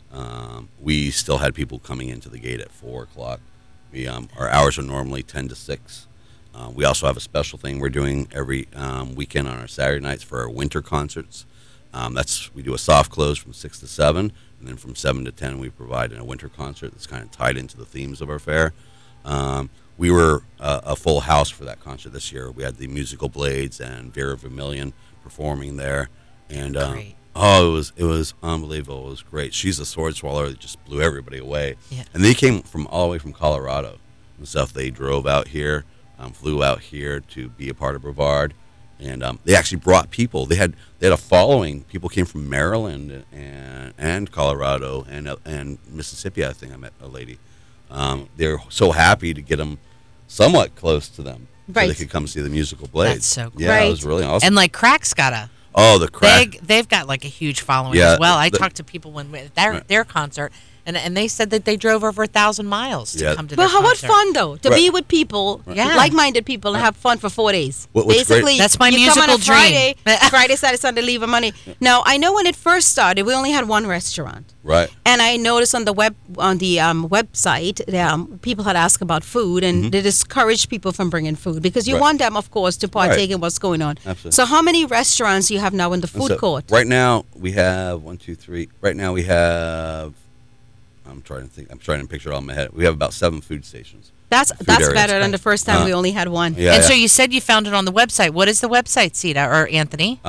[SPEAKER 4] We still had people coming into the gate at 4 o'clock. Our hours are normally 10 to 6. We also have a special thing we're doing every weekend on our Saturday nights for our winter concerts. We do a soft close from 6 to 7, and then from 7 to 10 we provide a winter concert that's kind of tied into the themes of our fair. We were a full house for that concert this year. We had the Musical Blades and Vera Vermillion performing there, and it was unbelievable. It was great. She's a sword swallower that just blew everybody away. Yeah. And they came from all the way from Colorado and stuff. They drove out here. flew out here to be a part of Brevard, and they actually brought people. They had a following. People came from Maryland and Colorado and Mississippi. I think I met a lady. They're so happy to get them somewhat close to them, so
[SPEAKER 2] Right.
[SPEAKER 4] they could come see the musical Blades.
[SPEAKER 3] That's so cool.
[SPEAKER 4] Yeah,
[SPEAKER 2] Right.
[SPEAKER 4] it was really awesome.
[SPEAKER 3] And like Crack's got a
[SPEAKER 4] the crack.
[SPEAKER 3] they've got like a huge following
[SPEAKER 4] Yeah,
[SPEAKER 3] as well. I
[SPEAKER 4] the-
[SPEAKER 3] talked to people when their concert, and they said that they drove over 1,000 miles to
[SPEAKER 4] Yeah.
[SPEAKER 3] come to
[SPEAKER 2] But
[SPEAKER 3] their
[SPEAKER 2] how
[SPEAKER 3] concert.
[SPEAKER 2] much fun though to
[SPEAKER 4] Right.
[SPEAKER 2] be with people,
[SPEAKER 3] Yeah.
[SPEAKER 2] like-minded people, and have fun for 4 days.
[SPEAKER 4] What's great-
[SPEAKER 2] Basically,
[SPEAKER 3] That's my
[SPEAKER 2] you come on
[SPEAKER 3] musical
[SPEAKER 2] a Friday,
[SPEAKER 3] dream.
[SPEAKER 2] Friday, Saturday, Sunday, leave your money. Now I know when it first started, we only had one restaurant.
[SPEAKER 4] Right.
[SPEAKER 2] And I noticed on the website, people had asked about food, and they discouraged people from bringing food because you
[SPEAKER 4] Right.
[SPEAKER 2] want them, of course, to partake
[SPEAKER 4] Right.
[SPEAKER 2] in what's going on.
[SPEAKER 4] Absolutely.
[SPEAKER 2] So, how many restaurants do you have now in the food
[SPEAKER 4] So,
[SPEAKER 2] court?
[SPEAKER 4] Right now we have 1, 2, 3. Right now we have. I'm trying to think. I'm trying to picture it all in my head. We have about 7 food stations.
[SPEAKER 2] That's
[SPEAKER 4] areas.
[SPEAKER 2] better than the first time
[SPEAKER 4] Uh,
[SPEAKER 2] we only had one.
[SPEAKER 4] Yeah.
[SPEAKER 3] And so you said you found it on the website. What is the website, Sita or Anthony?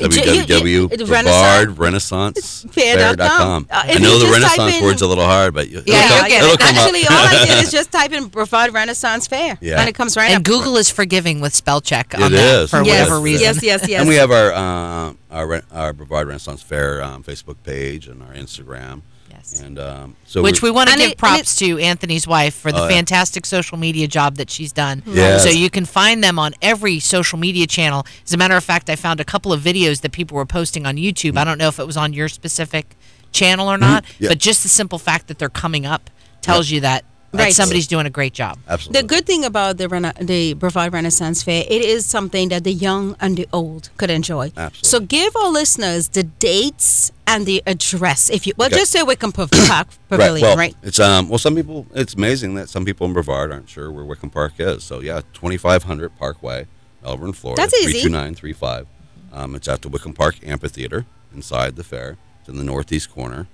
[SPEAKER 4] www.brevardrenaissancefair.com.
[SPEAKER 2] If
[SPEAKER 4] I
[SPEAKER 2] you
[SPEAKER 4] know the
[SPEAKER 2] just type
[SPEAKER 4] Renaissance
[SPEAKER 2] in-
[SPEAKER 4] word's a little hard, but
[SPEAKER 3] Yeah, you'll get
[SPEAKER 4] it'll
[SPEAKER 3] it.
[SPEAKER 4] come
[SPEAKER 2] Actually,
[SPEAKER 4] up.
[SPEAKER 2] all I did is just type in Brevard Renaissance Fair,
[SPEAKER 4] Yeah.
[SPEAKER 2] and it comes right
[SPEAKER 3] And
[SPEAKER 2] up.
[SPEAKER 3] Google is forgiving with spell check on
[SPEAKER 4] It
[SPEAKER 3] that
[SPEAKER 4] is.
[SPEAKER 3] for
[SPEAKER 4] Yes.
[SPEAKER 3] whatever reason.
[SPEAKER 2] Yes.
[SPEAKER 4] And we have our Brevard Renaissance Fair Facebook page and our Instagram.
[SPEAKER 3] Yes.
[SPEAKER 4] And so
[SPEAKER 3] Which we want to
[SPEAKER 2] And
[SPEAKER 3] give
[SPEAKER 2] it-
[SPEAKER 3] props to Anthony's wife for the
[SPEAKER 4] Oh, yeah.
[SPEAKER 3] fantastic social media job that she's done.
[SPEAKER 4] Yes.
[SPEAKER 3] So you can find them on every social media channel. As a matter of fact, I found a couple of videos that people were posting on YouTube. I don't know if it was on your specific channel or not,
[SPEAKER 4] Yeah.
[SPEAKER 3] but just the simple fact that they're coming up tells you that
[SPEAKER 2] Right.
[SPEAKER 3] somebody's doing a great job.
[SPEAKER 4] absolutely.
[SPEAKER 2] The good thing about the Brevard Renaissance Fair, it is something that the young and the old could enjoy.
[SPEAKER 4] Absolutely.
[SPEAKER 2] So give our listeners the dates and the address. If you
[SPEAKER 4] Okay.
[SPEAKER 2] just say Wickham Park Pavilion,
[SPEAKER 4] Well,
[SPEAKER 2] right?
[SPEAKER 4] It's some people. It's amazing that some people in Brevard aren't sure where Wickham Park is. So yeah, 2500 Parkway, Melbourne, Florida.
[SPEAKER 2] That's easy.
[SPEAKER 4] 32935. It's at the Wickham Park Amphitheater inside the fair. It's in the northeast corner.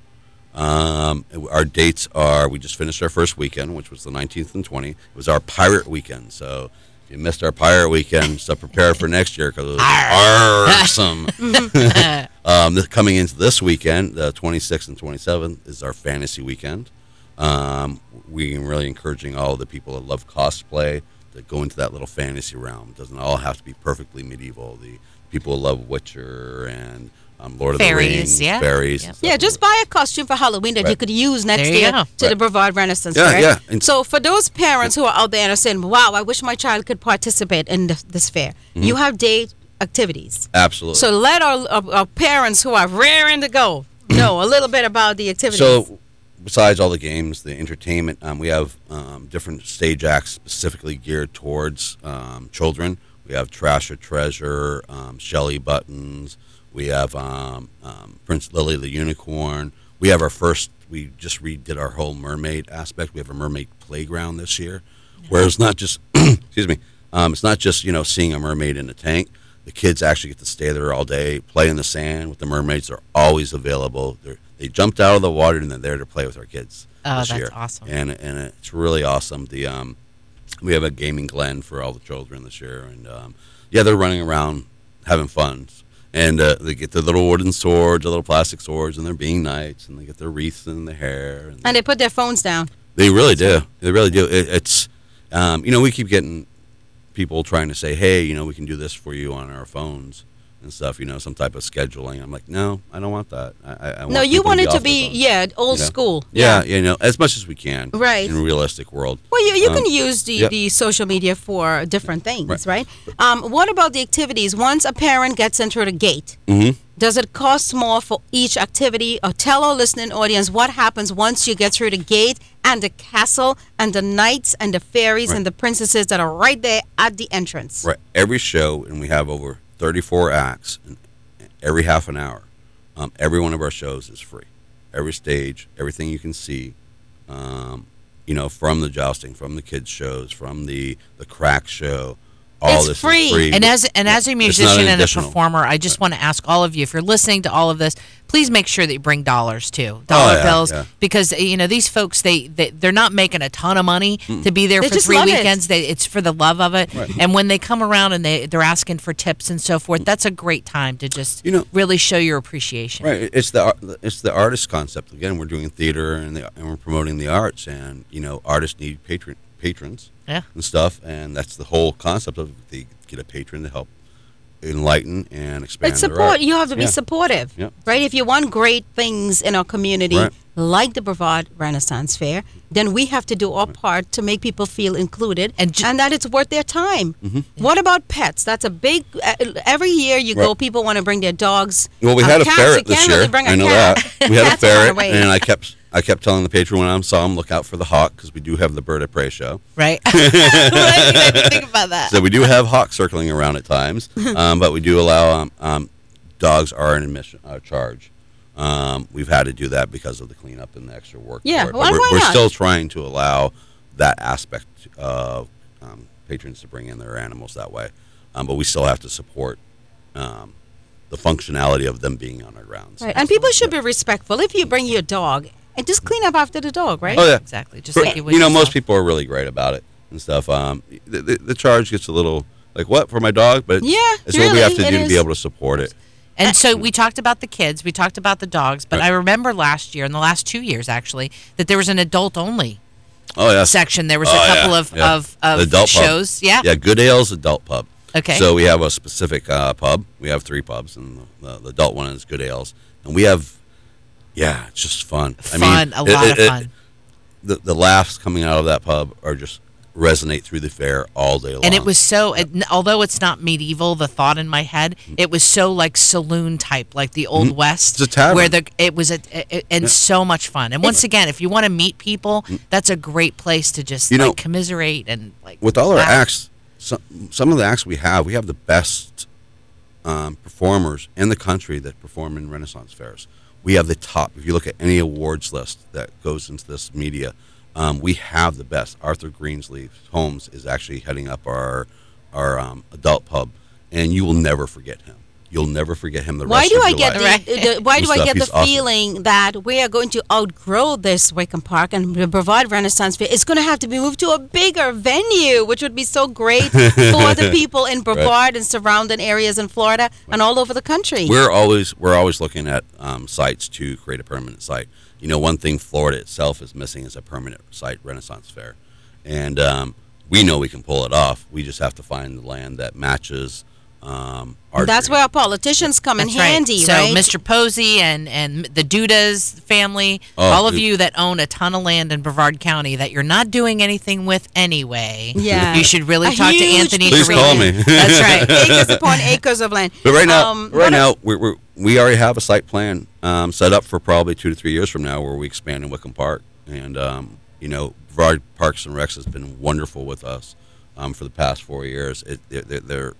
[SPEAKER 4] Our dates are, we just finished our first weekend, which was the 19th and 20th. It was our pirate weekend. So if you missed our pirate weekend, so prepare for next year because it was awesome. Coming into this weekend, the 26th and 27th, is our fantasy weekend. We're really encouraging all the people that love cosplay to go into that little fantasy realm. It doesn't all have to be perfectly medieval. The people who love Witcher and Lord of
[SPEAKER 3] Fairies,
[SPEAKER 4] the Rings,
[SPEAKER 3] yeah.
[SPEAKER 4] fairies.
[SPEAKER 3] Yeah.
[SPEAKER 4] and stuff.
[SPEAKER 2] Yeah, just buy a costume for Halloween that you
[SPEAKER 4] Right.
[SPEAKER 2] could use next
[SPEAKER 3] There you
[SPEAKER 2] year
[SPEAKER 3] go.
[SPEAKER 2] to the
[SPEAKER 4] Right.
[SPEAKER 2] Brevard Renaissance
[SPEAKER 4] Yeah,
[SPEAKER 2] Fair.
[SPEAKER 4] yeah. And-
[SPEAKER 2] So for those parents who are out there and are saying, wow, I wish my child could participate in this fair, you have day activities.
[SPEAKER 4] Absolutely.
[SPEAKER 2] So let our parents who are raring to go know a little bit about the activities.
[SPEAKER 4] So, besides all the games, the entertainment, we have different stage acts specifically geared towards children. We have Trash or Treasure, Shelly Buttons. We have Prince Lily the Unicorn. We have we just redid our whole mermaid aspect. We have a mermaid playground this year, where it's not just, excuse me, it's not just, seeing a mermaid in a tank. The kids actually get to stay there all day, play in the sand with the mermaids. They're always available. They jumped out of the water and they're there to play with our kids
[SPEAKER 3] Oh,
[SPEAKER 4] this
[SPEAKER 3] that's
[SPEAKER 4] year.
[SPEAKER 3] awesome.
[SPEAKER 4] And it's really awesome. We have a gaming glen for all the children this year, and they're running around having fun. And they get their little wooden swords, their little plastic swords, and they're being knights, and they get their wreaths in their hair.
[SPEAKER 2] and they put their phones down.
[SPEAKER 4] They really do. They really do. It's we keep getting people trying to say, hey, we can do this for you on our phones and stuff, some type of scheduling. I'm like, no, I don't want that. I
[SPEAKER 2] No, you
[SPEAKER 4] people
[SPEAKER 2] want it to
[SPEAKER 4] off their
[SPEAKER 2] be,
[SPEAKER 4] phones.
[SPEAKER 2] old
[SPEAKER 4] You know?
[SPEAKER 2] school.
[SPEAKER 4] Yeah, as much as we can.
[SPEAKER 2] Right.
[SPEAKER 4] In a realistic world.
[SPEAKER 2] Well, you can use
[SPEAKER 4] yeah.
[SPEAKER 2] the social media for different things, right?
[SPEAKER 4] Right.
[SPEAKER 2] What about the activities? Once a parent gets into the gate, does it cost more for each activity? Or tell our listening audience what happens once you get through the gate and the castle and the knights and the fairies and the princesses that are right there at the entrance.
[SPEAKER 4] Right. Every show, and we have over 34 acts, and every half an hour. Every one of our shows is free. Every stage, everything you can see, from the jousting, from the kids shows, from the crack show, all
[SPEAKER 2] It's
[SPEAKER 4] this
[SPEAKER 2] free.
[SPEAKER 4] is free.
[SPEAKER 3] And as a
[SPEAKER 4] It's not
[SPEAKER 3] musician and a
[SPEAKER 4] additional.
[SPEAKER 3] performer, I just want to ask all of you, if you're listening to all of this, please make sure that you bring dollars too, bills,
[SPEAKER 4] yeah.
[SPEAKER 3] because these folks they're not making a ton of money to be there
[SPEAKER 2] They
[SPEAKER 3] for
[SPEAKER 2] just
[SPEAKER 3] 3
[SPEAKER 2] love it.
[SPEAKER 3] weekends. It's for the love of it, and when they come around and they're asking for tips and so forth, that's a great time to just really show your appreciation.
[SPEAKER 4] Right. It's the artist concept. Again, we're doing theater and we're promoting the arts, and artists need patrons.
[SPEAKER 3] Yeah.
[SPEAKER 4] and stuff. And that's the whole concept of they get a patron to help enlighten and expand
[SPEAKER 2] It's
[SPEAKER 4] their
[SPEAKER 2] support.
[SPEAKER 4] art.
[SPEAKER 2] You have to be
[SPEAKER 4] Yeah.
[SPEAKER 2] supportive,
[SPEAKER 4] Yep.
[SPEAKER 2] right? If you want great things in our community,
[SPEAKER 4] Right.
[SPEAKER 2] like the Brevard Renaissance Fair, then we have to do our part to make people feel included
[SPEAKER 3] And
[SPEAKER 2] and that it's worth their time.
[SPEAKER 4] Mm-hmm.
[SPEAKER 2] What about pets? That's a big. Every year you go,
[SPEAKER 4] Right.
[SPEAKER 2] people want to bring their dogs.
[SPEAKER 4] Well, we had a
[SPEAKER 2] cats.
[SPEAKER 4] ferret
[SPEAKER 2] You
[SPEAKER 4] this
[SPEAKER 2] can't
[SPEAKER 4] year.
[SPEAKER 2] really bring a
[SPEAKER 4] I know
[SPEAKER 2] cat.
[SPEAKER 4] that. We had a
[SPEAKER 2] Cats will run
[SPEAKER 4] ferret,
[SPEAKER 2] away.
[SPEAKER 4] and I kept telling the patron when I saw him, look out for the hawk, because we do have the bird of prey show.
[SPEAKER 3] Right. What did you think about that?
[SPEAKER 4] So we do have hawks circling around at times, but we do allow dogs are an admission charge. We've had to do that because of the cleanup and the extra work.
[SPEAKER 2] Yeah,
[SPEAKER 4] for it. But
[SPEAKER 2] well, why
[SPEAKER 4] we're
[SPEAKER 2] not?
[SPEAKER 4] still trying to allow that aspect of patrons to bring in their animals that way, but we still have to support the functionality of them being on our grounds.
[SPEAKER 2] Right. And people should be respectful. If you bring your dog, and just clean up after the dog, right?
[SPEAKER 4] Oh yeah,
[SPEAKER 3] Exactly. Just
[SPEAKER 4] For-
[SPEAKER 3] like you would
[SPEAKER 4] you know, most
[SPEAKER 3] yourself.
[SPEAKER 4] people are really great about it and stuff. The charge gets a little like, what, for my dog? But
[SPEAKER 2] Yeah,
[SPEAKER 4] it's what we have to
[SPEAKER 2] really,
[SPEAKER 4] do
[SPEAKER 2] it
[SPEAKER 4] to be
[SPEAKER 2] is.
[SPEAKER 4] able to support it.
[SPEAKER 3] And so we talked about the kids, we talked about the dogs, but
[SPEAKER 4] Right.
[SPEAKER 3] I remember last year, in the last 2 years actually, that there was an adult-only
[SPEAKER 4] Oh yeah,
[SPEAKER 3] section. There was
[SPEAKER 4] Oh,
[SPEAKER 3] a
[SPEAKER 4] yeah,
[SPEAKER 3] couple of
[SPEAKER 4] The adult pub.
[SPEAKER 3] shows. Yeah.
[SPEAKER 4] Yeah, Good Ale's adult pub.
[SPEAKER 3] Okay.
[SPEAKER 4] So we have a specific pub. We have 3 pubs, and the adult one is Good Ale's, and we have, it's just fun.
[SPEAKER 3] A lot of fun.
[SPEAKER 4] The laughs coming out of that pub are just resonate through the fair all day long.
[SPEAKER 3] And it was so, although it's not medieval, the thought in my head, it was so like saloon type, like the Old West,
[SPEAKER 4] It's a tavern.
[SPEAKER 3] where it was and so much fun. And once again, if you want to meet people, that's a great place to just
[SPEAKER 4] You know,
[SPEAKER 3] commiserate and like
[SPEAKER 4] with all our
[SPEAKER 3] laugh.
[SPEAKER 4] acts. Some of the acts we have the best performers in the country that perform in Renaissance fairs. We have the top. If you look at any awards list that goes into this media, we have the best. Arthur Greensleeve Holmes is actually heading up our adult pub, and you will never forget him. You'll never forget him the
[SPEAKER 2] Why
[SPEAKER 4] rest
[SPEAKER 2] do
[SPEAKER 4] of
[SPEAKER 2] I
[SPEAKER 4] your
[SPEAKER 2] get
[SPEAKER 4] life.
[SPEAKER 2] why do I
[SPEAKER 4] Stuff,
[SPEAKER 2] get the
[SPEAKER 4] he's awesome.
[SPEAKER 2] feeling that we are going to outgrow this Wickham Park and the Brevard Renaissance Fair? It's going to have to be moved to a bigger venue, which would be so great for the people in Brevard and surrounding areas in Florida and all over the country.
[SPEAKER 4] We're always looking at sites to create a permanent site. You know, one thing Florida itself is missing is a permanent site Renaissance Fair, and we know we can pull it off. We just have to find the land that matches our
[SPEAKER 2] That's
[SPEAKER 4] dream.
[SPEAKER 2] where our politicians come in
[SPEAKER 3] That's right.
[SPEAKER 2] handy,
[SPEAKER 3] So
[SPEAKER 2] right?
[SPEAKER 3] Mr. Posey and the Dudas family,
[SPEAKER 4] Oh,
[SPEAKER 3] all of
[SPEAKER 4] dude.
[SPEAKER 3] you that own a ton of land in Brevard County that you're not doing anything with anyway,
[SPEAKER 2] Yeah.
[SPEAKER 3] you should really
[SPEAKER 2] A
[SPEAKER 3] talk to
[SPEAKER 2] huge
[SPEAKER 3] Anthony.
[SPEAKER 4] Please
[SPEAKER 3] Carino.
[SPEAKER 4] call me.
[SPEAKER 3] That's right.
[SPEAKER 2] acres upon acres of land.
[SPEAKER 4] But right now,
[SPEAKER 2] what
[SPEAKER 4] we already have a site plan set up for probably 2 to 3 years from now, where we expand in Wickham Park. And Brevard Parks and Recs has been wonderful with us for the past 4 years. They're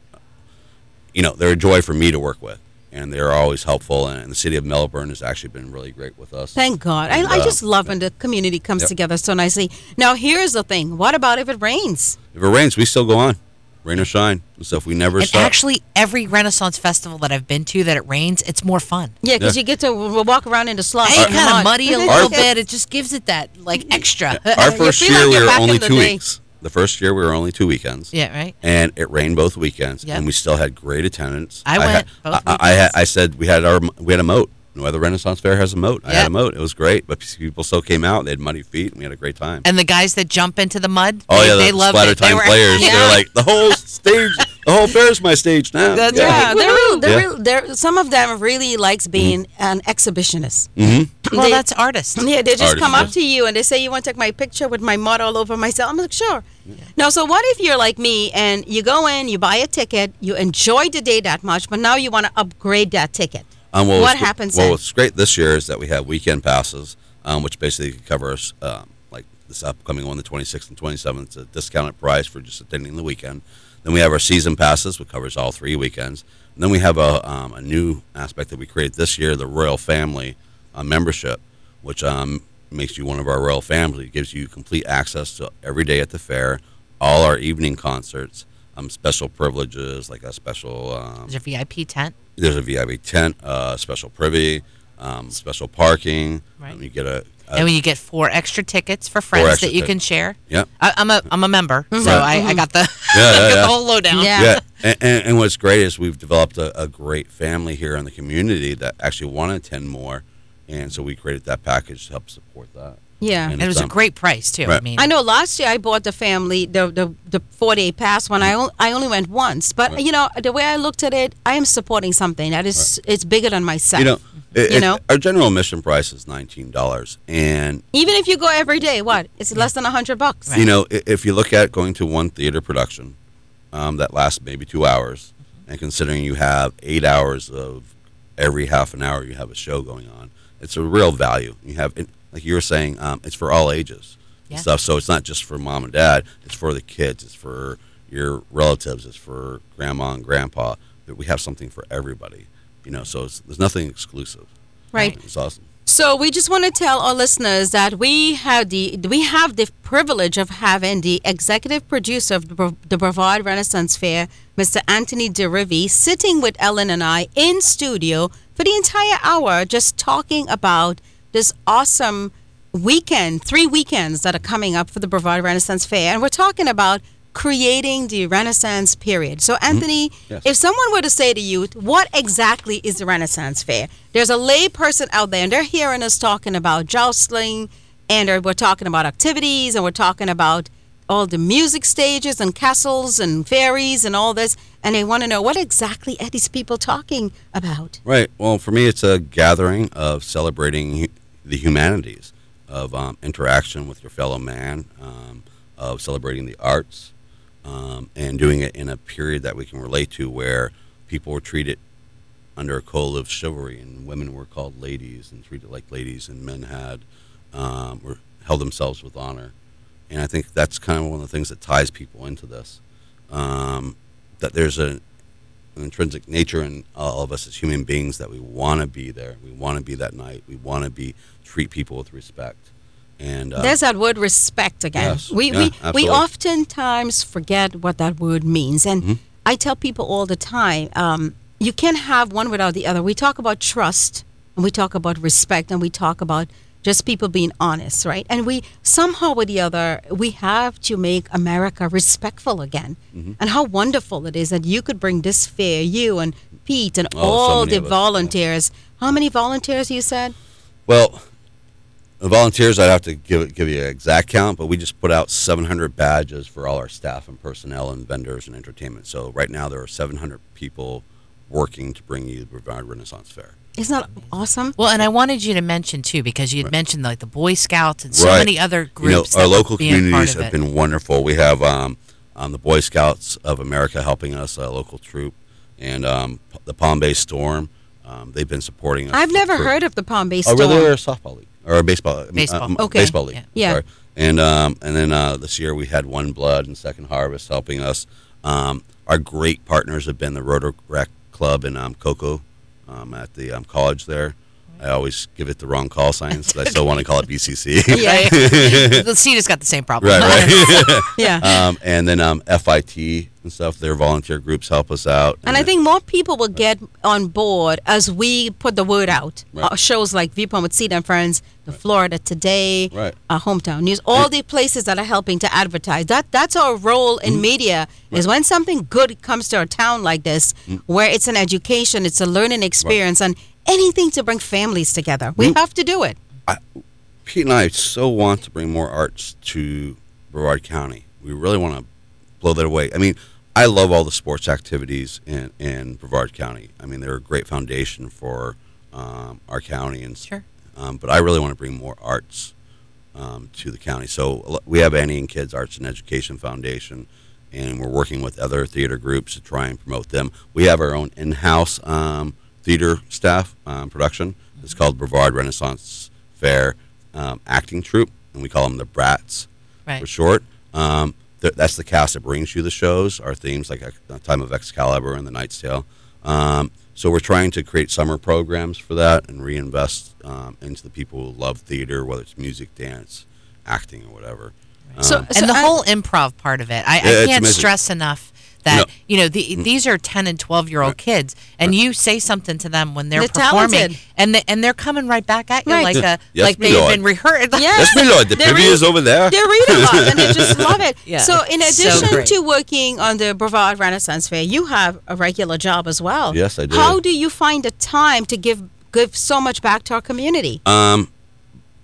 [SPEAKER 4] a joy for me to work with, and they're always helpful. And the city of Melbourne has actually been really great with us.
[SPEAKER 2] Thank God.
[SPEAKER 4] And,
[SPEAKER 2] I just love when the community comes
[SPEAKER 4] Yep.
[SPEAKER 2] together so nicely. Now, here's the thing. What about if it rains?
[SPEAKER 4] If it rains, we still go on, rain or shine and stuff. We never
[SPEAKER 3] And
[SPEAKER 4] stop.
[SPEAKER 3] actually, every Renaissance festival that I've been to that it rains, it's more fun.
[SPEAKER 2] Yeah, because
[SPEAKER 4] Yeah.
[SPEAKER 2] you get to walk around in the slush.
[SPEAKER 3] Hey,
[SPEAKER 2] and
[SPEAKER 3] kind
[SPEAKER 2] mud.
[SPEAKER 3] of muddy a little bit. It just gives it that like extra.
[SPEAKER 4] Our first
[SPEAKER 2] feel
[SPEAKER 4] year,
[SPEAKER 2] like
[SPEAKER 4] we
[SPEAKER 2] you're
[SPEAKER 4] were
[SPEAKER 2] back
[SPEAKER 4] only
[SPEAKER 2] in the
[SPEAKER 4] 2
[SPEAKER 2] day.
[SPEAKER 4] weeks. The first year, we were only 2 weekends.
[SPEAKER 3] Yeah, right.
[SPEAKER 4] And it rained both weekends,
[SPEAKER 3] Yep.
[SPEAKER 4] and we still had great attendance.
[SPEAKER 3] I went both
[SPEAKER 4] I said we had a moat. No other Renaissance Fair has a moat. I had
[SPEAKER 3] Yep.
[SPEAKER 4] a moat. It was great, but people still came out. They had muddy feet, and we had a great time.
[SPEAKER 3] And the guys that jump into the mud,
[SPEAKER 4] Oh yeah,
[SPEAKER 3] they
[SPEAKER 4] the
[SPEAKER 3] loved
[SPEAKER 4] Splatter
[SPEAKER 3] it. They
[SPEAKER 4] Time
[SPEAKER 3] were,
[SPEAKER 4] players.
[SPEAKER 3] Yeah.
[SPEAKER 4] They're like the whole stage, the whole fair is my stage now.
[SPEAKER 3] That's
[SPEAKER 2] Yeah,
[SPEAKER 3] right.
[SPEAKER 2] some of them really likes being an exhibitionist.
[SPEAKER 3] Well,
[SPEAKER 2] They-
[SPEAKER 3] that's artists.
[SPEAKER 2] Yeah, they just
[SPEAKER 4] Artists,
[SPEAKER 2] come up
[SPEAKER 4] yes.
[SPEAKER 2] to you and they say, "You want to take my picture with my mud all over myself?" I'm like, "Sure." Now, so what if you're like me and you go in, you buy a ticket, you enjoy the day that much, but now you want to upgrade that ticket? What
[SPEAKER 4] what's-
[SPEAKER 2] happens
[SPEAKER 4] Well,
[SPEAKER 2] then?
[SPEAKER 4] what's great this year is that we have weekend passes, which basically cover us like this upcoming one, the 26th and 27th. It's a discounted price for just attending the weekend. Then we have our season passes, which covers all 3 weekends. And then we have a new aspect that we created this year, the Royal Family membership, which makes you one of our Royal Family. It gives you complete access to every day at the fair, all our evening concerts, special privileges like a special
[SPEAKER 3] There's a VIP tent.
[SPEAKER 4] there's a VIP tent, special privy, special parking.
[SPEAKER 3] Right.
[SPEAKER 4] You get a
[SPEAKER 3] And when you get 4 extra tickets for friends
[SPEAKER 4] extra
[SPEAKER 3] that you
[SPEAKER 4] tickets.
[SPEAKER 3] can share.
[SPEAKER 4] Yeah.
[SPEAKER 3] I'm a member, so
[SPEAKER 4] Right.
[SPEAKER 3] I got the,
[SPEAKER 4] Yeah,
[SPEAKER 3] I got
[SPEAKER 4] yeah.
[SPEAKER 3] the whole lowdown.
[SPEAKER 2] Yeah.
[SPEAKER 4] yeah. And what's great is we've developed a great family here in the community that actually want to attend more, and so we created that package to help support that.
[SPEAKER 2] Yeah.
[SPEAKER 3] And it was a great price too. I
[SPEAKER 4] Right.
[SPEAKER 3] mean,
[SPEAKER 2] I know last year I bought the family the 4-day pass when I only went once. But,
[SPEAKER 4] Right.
[SPEAKER 2] you know, the way I looked at it, I am supporting something that is it's bigger than myself.
[SPEAKER 4] You know,
[SPEAKER 2] You know?
[SPEAKER 4] our general admission price is $19, and
[SPEAKER 2] Even if you go every day, what? It's less than $100.
[SPEAKER 4] you know, if you look at going to one theater production that lasts maybe 2 hours, and considering you have 8 hours of every half an hour you have a show going on, it's a real value. You have, like you were saying, it's for all ages and
[SPEAKER 3] Yeah.
[SPEAKER 4] stuff. So it's not just for mom and dad; it's for the kids, it's for your relatives, it's for grandma and grandpa. That we have something for everybody. You know, so there's nothing exclusive.
[SPEAKER 2] Right.
[SPEAKER 4] It's awesome.
[SPEAKER 2] So we just want to tell our listeners that we have the privilege of having the executive producer of the Brevard Renaissance Fair, Mr. Anthony DeRivi, sitting with Ellen and I in studio for the entire hour, just talking about this awesome weekend, 3 weekends that are coming up for the Brevard Renaissance Fair, and we're talking about creating the Renaissance period. So, Anthony,
[SPEAKER 4] Yes.
[SPEAKER 2] if someone were to say to you, what exactly is the Renaissance Fair? There's a lay person out there, and they're hearing us talking about jousting, and we're talking about activities, and we're talking about all the music stages and castles and fairies and all this, and they want to know, what exactly are these people talking about?
[SPEAKER 4] Right. Well, for me, it's a gathering of celebrating the humanities, of interaction with your fellow man, of celebrating the arts, and doing it in a period that we can relate to, where people were treated under a code of chivalry, and women were called ladies and treated like ladies, and men were held themselves with honor. And I think that's kind of one of the things that ties people into this. That there's an intrinsic nature in all of us as human beings that we want to be there. We want to be that night. We want to treat people with respect. And
[SPEAKER 2] There's that word respect again.
[SPEAKER 4] Yes.
[SPEAKER 2] We
[SPEAKER 4] Yeah,
[SPEAKER 2] we
[SPEAKER 4] absolutely.
[SPEAKER 2] oftentimes forget what that word means, and I tell people all the time, you can't have one without the other. We talk about trust, and we talk about respect, and we talk about just people being honest, right? And we somehow or the other, we have to make America respectful again. And how wonderful it is that you could bring this fair, you and Pete and
[SPEAKER 4] so
[SPEAKER 2] all
[SPEAKER 4] many
[SPEAKER 2] the
[SPEAKER 4] of us,
[SPEAKER 2] volunteers. How many volunteers you said?
[SPEAKER 4] well, the volunteers, I'd have to give you an exact count, but we just put out 700 badges for all our staff and personnel and vendors and entertainment. So right now there are 700 people working to bring you the Brevard Renaissance Fair.
[SPEAKER 2] Isn't that awesome?
[SPEAKER 3] well, and I wanted you to mention too, because you had mentioned like the Boy Scouts and so
[SPEAKER 4] Right.
[SPEAKER 3] many other
[SPEAKER 4] You know,
[SPEAKER 3] groups.
[SPEAKER 4] our
[SPEAKER 3] that
[SPEAKER 4] local
[SPEAKER 3] would be a part
[SPEAKER 4] communities
[SPEAKER 3] of
[SPEAKER 4] have
[SPEAKER 3] it.
[SPEAKER 4] been wonderful. We have the Boy Scouts of America helping us, a local troop, and the Palm Bay Storm. They've been supporting us.
[SPEAKER 2] I've never heard of the Palm Bay
[SPEAKER 4] Oh,
[SPEAKER 2] Storm.
[SPEAKER 4] really? They're a softball league or a baseball?
[SPEAKER 3] Baseball.
[SPEAKER 2] Okay.
[SPEAKER 4] Baseball league.
[SPEAKER 3] Yeah.
[SPEAKER 2] Yeah.
[SPEAKER 4] Sorry. And then this year we had One Blood and Second Harvest helping us. Our great partners have been the Rotaract Club in Cocoa at the college there. I always give it the wrong call signs, but I still want to call it BCC.
[SPEAKER 2] Yeah.
[SPEAKER 3] The CETA's got the same problem.
[SPEAKER 4] right.
[SPEAKER 2] Yeah.
[SPEAKER 4] And then FIT and stuff, their volunteer groups help us out.
[SPEAKER 2] And I think more people will get on board as we put the word out.
[SPEAKER 4] Right.
[SPEAKER 2] Shows like Viewpoint with Cedar and Friends, the Florida Today,
[SPEAKER 4] Right.
[SPEAKER 2] Hometown News, all the places that are helping to advertise. That's our role in media, is when something good comes to our town like this, where it's an education, it's a learning experience, and anything to bring families together. We have to do it.
[SPEAKER 4] Pete and I so want to bring more arts to Brevard County. We really want to blow that away. I mean, I love all the sports activities in Brevard County. I mean, they're a great foundation for our county, and
[SPEAKER 3] Sure.
[SPEAKER 4] but I really want to bring more arts to the county. So we have Annie and Kids Arts and Education Foundation, and we're working with other theater groups to try and promote them. We have our own in-house theater staff production. It's called Brevard Renaissance Fair Acting Troupe, and we call them the Brats
[SPEAKER 3] Right.
[SPEAKER 4] for short. That's the cast that brings you the shows. Our themes like Time of Excalibur and The Knight's Tale. So we're trying to create summer programs for that and reinvest into the people who love theater, whether it's music, dance, acting, or whatever.
[SPEAKER 3] And the whole improv part of it, I
[SPEAKER 4] it's
[SPEAKER 3] can't
[SPEAKER 4] amazing.
[SPEAKER 3] stress enough that these are 10 and 12-year-old kids, and you say something to them when they're
[SPEAKER 2] They're
[SPEAKER 3] performing,
[SPEAKER 2] talented.
[SPEAKER 3] and they're coming right back at you
[SPEAKER 2] Right.
[SPEAKER 3] like
[SPEAKER 4] Yes,
[SPEAKER 3] like
[SPEAKER 4] my
[SPEAKER 3] they've
[SPEAKER 4] lord.
[SPEAKER 3] been rehearsed.
[SPEAKER 2] Yeah.
[SPEAKER 4] Yes, my lord, the
[SPEAKER 2] They
[SPEAKER 4] privy
[SPEAKER 2] read-
[SPEAKER 4] is over there.
[SPEAKER 2] They read a lot and they just love it.
[SPEAKER 3] Yeah.
[SPEAKER 2] So in
[SPEAKER 3] So
[SPEAKER 2] addition
[SPEAKER 3] great.
[SPEAKER 2] to working on the Brevard Renaissance Fair, you have a regular job as well.
[SPEAKER 4] Yes, I do.
[SPEAKER 2] How do you find the time to give so much back to our community?
[SPEAKER 4] It's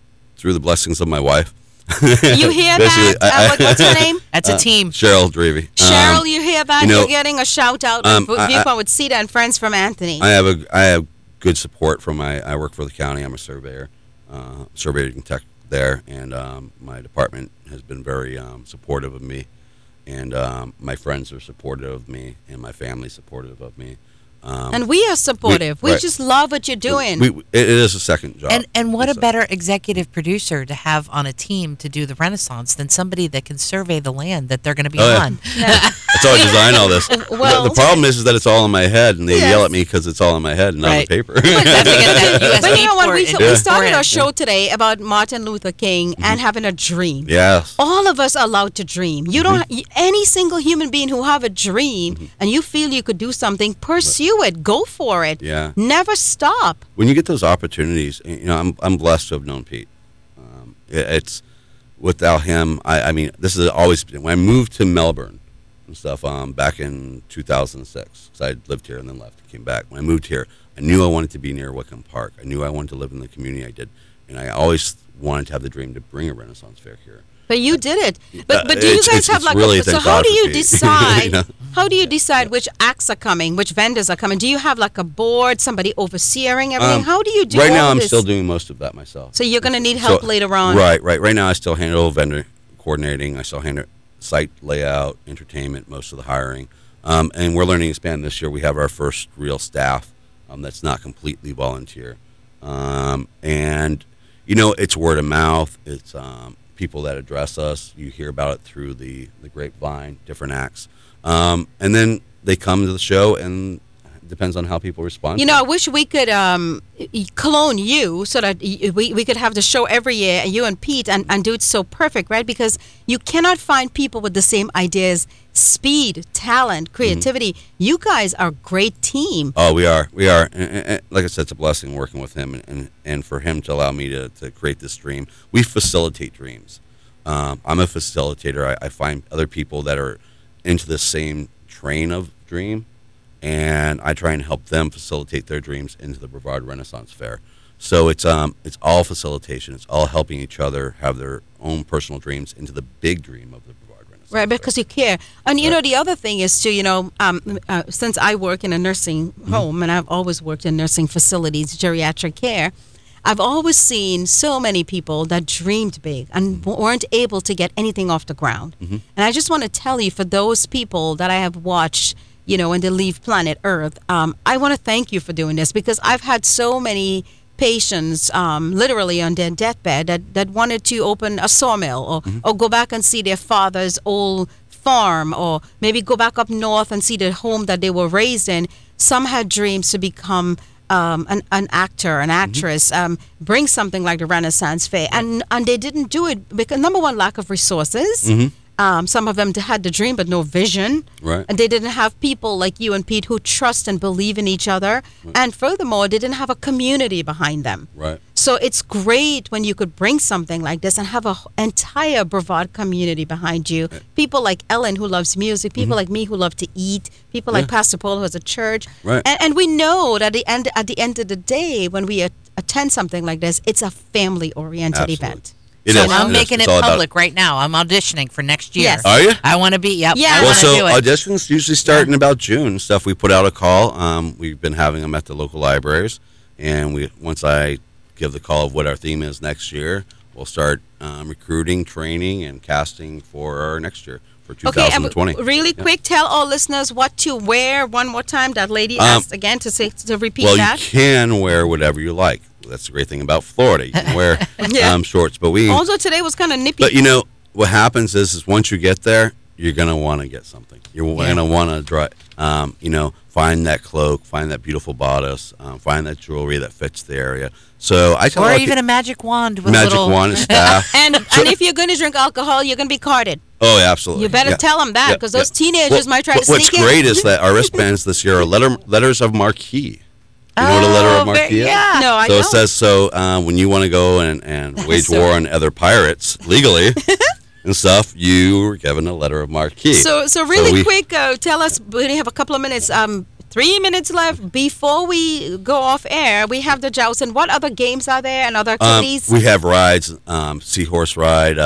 [SPEAKER 4] through the blessings of my wife.
[SPEAKER 2] You hear
[SPEAKER 4] Basically,
[SPEAKER 2] that? What's her name?
[SPEAKER 3] That's a team.
[SPEAKER 4] Cheryl Drevey.
[SPEAKER 2] Cheryl, you hear that?
[SPEAKER 4] you know,
[SPEAKER 2] You're getting a shout out on Viewpoint with Sita and Friends from Anthony.
[SPEAKER 4] I have good support from I work for the county. I'm a surveyor, surveying tech there, and my department has been very supportive of me, and my friends are supportive of me, and my family's supportive of me.
[SPEAKER 2] And we are supportive. We
[SPEAKER 4] right.
[SPEAKER 2] just love what you're doing.
[SPEAKER 4] It is a second job.
[SPEAKER 3] And what a
[SPEAKER 4] So-
[SPEAKER 3] better executive producer to have on a team to do the Renaissance than somebody that can survey the land that they're going to be
[SPEAKER 4] yeah.
[SPEAKER 3] on.
[SPEAKER 4] That's how I design all this.
[SPEAKER 2] Well-
[SPEAKER 4] the problem is that it's all in my head, and they
[SPEAKER 2] Yes.
[SPEAKER 4] yell at me because it's all in my head and not on
[SPEAKER 3] Right.
[SPEAKER 4] the paper.
[SPEAKER 3] Have to get that USB
[SPEAKER 2] But you know what?
[SPEAKER 3] port
[SPEAKER 2] We
[SPEAKER 3] into
[SPEAKER 2] started
[SPEAKER 3] it.
[SPEAKER 2] our show today about Martin Luther King and having a dream.
[SPEAKER 4] Yes.
[SPEAKER 2] All of us are allowed to dream. You don't. Any single human being who have a dream and you feel you could do something, pursue it. Go for it.
[SPEAKER 4] Yeah.
[SPEAKER 2] Never stop.
[SPEAKER 4] When you get those opportunities, I'm blessed to have known Pete. It's without him. I mean, this has always been. When I moved to Melbourne and stuff back in 2006, because I lived here and then left and came back. When I moved here, I knew I wanted to be near Wickham Park. I knew I wanted to live in the community I did, and I always wanted to have the dream to bring a Renaissance Fair here.
[SPEAKER 2] But you did it. But do you
[SPEAKER 4] It's-
[SPEAKER 2] guys have
[SPEAKER 4] it's
[SPEAKER 2] like
[SPEAKER 4] really
[SPEAKER 2] so
[SPEAKER 4] thank
[SPEAKER 2] how
[SPEAKER 4] God
[SPEAKER 2] do
[SPEAKER 4] for
[SPEAKER 2] you
[SPEAKER 4] Pete.
[SPEAKER 2] decide?
[SPEAKER 4] You know?
[SPEAKER 2] How do you decide which acts are coming, which vendors are coming? Do you have like a board, somebody overseeing everything? How do you do
[SPEAKER 4] Right
[SPEAKER 2] all
[SPEAKER 4] now, I'm
[SPEAKER 2] this?
[SPEAKER 4] still doing most of that myself.
[SPEAKER 2] So you're going to need help later on.
[SPEAKER 4] Right. Right now, I still handle vendor coordinating. I still handle site layout, entertainment, most of the hiring. And we're learning to expand this year. We have our first real staff that's not completely volunteer. And, it's word of mouth. It's people that address us. You hear about it through the grapevine, different acts. And then they come to the show, and it depends on how people respond.
[SPEAKER 2] You know, I wish we could clone you so that we could have the show every year, you and Pete, and do it so perfect, right? Because you cannot find people with the same ideas, speed, talent, creativity. You guys are a great team.
[SPEAKER 4] Oh, we are. And like I said, it's a blessing working with him, and for him to allow me to create this dream. We facilitate dreams. I'm a facilitator. I find other people that are into the same train of dream, and I try and help them facilitate their dreams into the Brevard Renaissance Fair. So it's all facilitation. It's all helping each other have their own personal dreams into the big dream of the Brevard Renaissance
[SPEAKER 2] Right,
[SPEAKER 4] Fair.
[SPEAKER 2] because you care. And, you know, the other thing is, too, since I work in a nursing home, and I've always worked in nursing facilities, geriatric care, I've always seen so many people that dreamed big and weren't able to get anything off the ground. And I just want to tell you, for those people that I have watched, when they leave planet Earth, I want to thank you for doing this, because I've had so many patients literally on their deathbed that wanted to open a sawmill or go back and see their father's old farm, or maybe go back up north and see the home that they were raised in. Some had dreams to become an actor, an actress, bring something like the Renaissance Fair, and they didn't do it because, number one, lack of resources. Some of them had the dream but no vision.
[SPEAKER 4] Right.
[SPEAKER 2] And they didn't have people like you and Pete who trust and believe in each other. Right. And furthermore, they didn't have a community behind them.
[SPEAKER 4] Right.
[SPEAKER 2] So it's great when you could bring something like this and have an entire Brevard community behind you.
[SPEAKER 4] Right.
[SPEAKER 2] People like Ellen who loves music, people like me who love to eat, people like Pastor Paul who has a church.
[SPEAKER 4] Right.
[SPEAKER 2] And we know that at the end of the day, when we attend something like this, it's a family-oriented
[SPEAKER 4] Absolutely.
[SPEAKER 2] event.
[SPEAKER 4] It
[SPEAKER 3] So
[SPEAKER 4] is.
[SPEAKER 3] I'm
[SPEAKER 4] It is.
[SPEAKER 3] making
[SPEAKER 4] It's
[SPEAKER 3] it
[SPEAKER 4] all about-
[SPEAKER 3] public right now. I'm auditioning for next year.
[SPEAKER 2] Yes.
[SPEAKER 4] Are you?
[SPEAKER 3] I want to be. Yep.
[SPEAKER 2] Yeah.
[SPEAKER 3] I
[SPEAKER 4] Well,
[SPEAKER 3] want to
[SPEAKER 4] so
[SPEAKER 3] do it.
[SPEAKER 4] auditions usually start in about June and stuff. We put out a call. We've been having them at the local libraries, and once I give the call of what our theme is next year, we'll start recruiting, training, and casting for our next year for 2020.
[SPEAKER 2] Okay, and really quick, tell all listeners what to wear one more time. That lady asked again to repeat
[SPEAKER 4] Well,
[SPEAKER 2] that.
[SPEAKER 4] you can wear whatever you like. That's the great thing about Florida. You can wear shorts, but
[SPEAKER 2] Also, today was kind of nippy.
[SPEAKER 4] But what happens is once you get there, you're gonna want to get something. You're gonna want to find that cloak, find that beautiful bodice, find that jewelry that fits the area. So I tell
[SPEAKER 3] or
[SPEAKER 4] a lot of
[SPEAKER 3] even a magic wand with
[SPEAKER 4] magic
[SPEAKER 3] a little
[SPEAKER 4] wand and staff.
[SPEAKER 2] and if you're going to drink alcohol, you're going to be carded.
[SPEAKER 4] Oh, yeah, absolutely.
[SPEAKER 2] You better tell them that, because those teenagers might try to
[SPEAKER 4] What's
[SPEAKER 2] sneak in.
[SPEAKER 4] great is that our wristbands this year are letters of marquee. You know what a letter of marquee is?
[SPEAKER 3] Yeah.
[SPEAKER 2] No, I
[SPEAKER 4] So
[SPEAKER 2] don't.
[SPEAKER 4] it says, when you want to go and wage
[SPEAKER 2] so
[SPEAKER 4] war on other pirates legally and stuff, you were given a letter of marquee.
[SPEAKER 2] So really
[SPEAKER 4] we-
[SPEAKER 2] quick, tell us, we only have a couple of minutes, 3 minutes left before we go off air. We have the joust. And what other games are there and other activities?
[SPEAKER 4] We have rides, seahorse ride.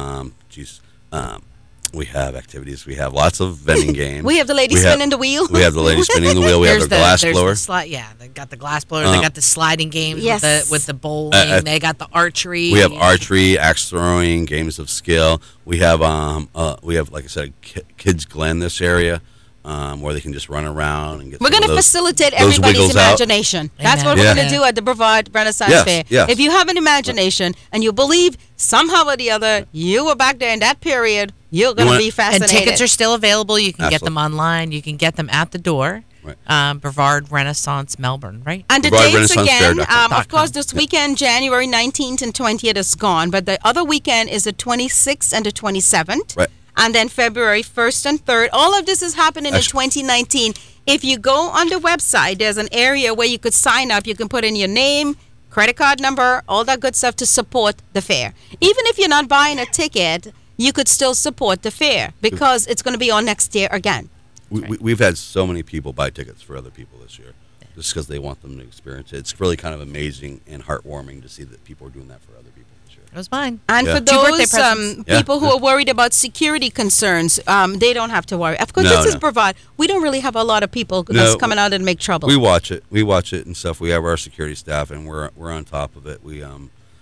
[SPEAKER 4] We have activities. We have lots of vending games.
[SPEAKER 2] We have the lady spinning the wheel.
[SPEAKER 4] We have the lady spinning the wheel. We have the glass blower.
[SPEAKER 3] They got the glass blower. They got the sliding games
[SPEAKER 2] Yes.
[SPEAKER 3] with the bowling. They got the archery.
[SPEAKER 4] We have archery, axe throwing, games of skill. We have like I said, Kids Glen this area. Where they can just run around and get.
[SPEAKER 2] We're going to facilitate everybody's imagination. That's what we're going to do at the Brevard Renaissance Fair.
[SPEAKER 4] Yes.
[SPEAKER 2] If you have an imagination and you believe somehow or the other you were back there in that period, you're going to be
[SPEAKER 3] And
[SPEAKER 2] fascinated.
[SPEAKER 3] tickets are still available. You can get them
[SPEAKER 4] Absolutely.
[SPEAKER 3] online. You can get them at the door.
[SPEAKER 4] Right.
[SPEAKER 3] Brevard Renaissance Melbourne, right?
[SPEAKER 2] And the
[SPEAKER 4] Brevard
[SPEAKER 2] dates again,
[SPEAKER 4] RenaissanceFair.com.
[SPEAKER 2] of course, this weekend, January 19th and 20th is gone, but the other weekend is the 26th and the 27th.
[SPEAKER 4] Right.
[SPEAKER 2] And then February 1st and 3rd. All of this is happening in 2019. If you go on the website, there's an area where you could sign up. You can put in your name, credit card number, all that good stuff to support the fair. Even if you're not buying a ticket, you could still support the fair because it's going to be on next year again.
[SPEAKER 4] We've had so many people buy tickets for other people this year, just because they want them to experience it. It's really kind of amazing and heartwarming to see that people are doing that for other people this year.
[SPEAKER 3] It was mine.
[SPEAKER 2] And
[SPEAKER 4] Yeah.
[SPEAKER 2] for
[SPEAKER 3] 2 birthday
[SPEAKER 2] those
[SPEAKER 3] presents.
[SPEAKER 2] people who are worried about security concerns, they don't have to worry. Of course, this is Brevard. We don't really have a lot of people that's coming out and make trouble.
[SPEAKER 4] We watch it. We watch it and stuff. We have our security staff, and we're on top of it. We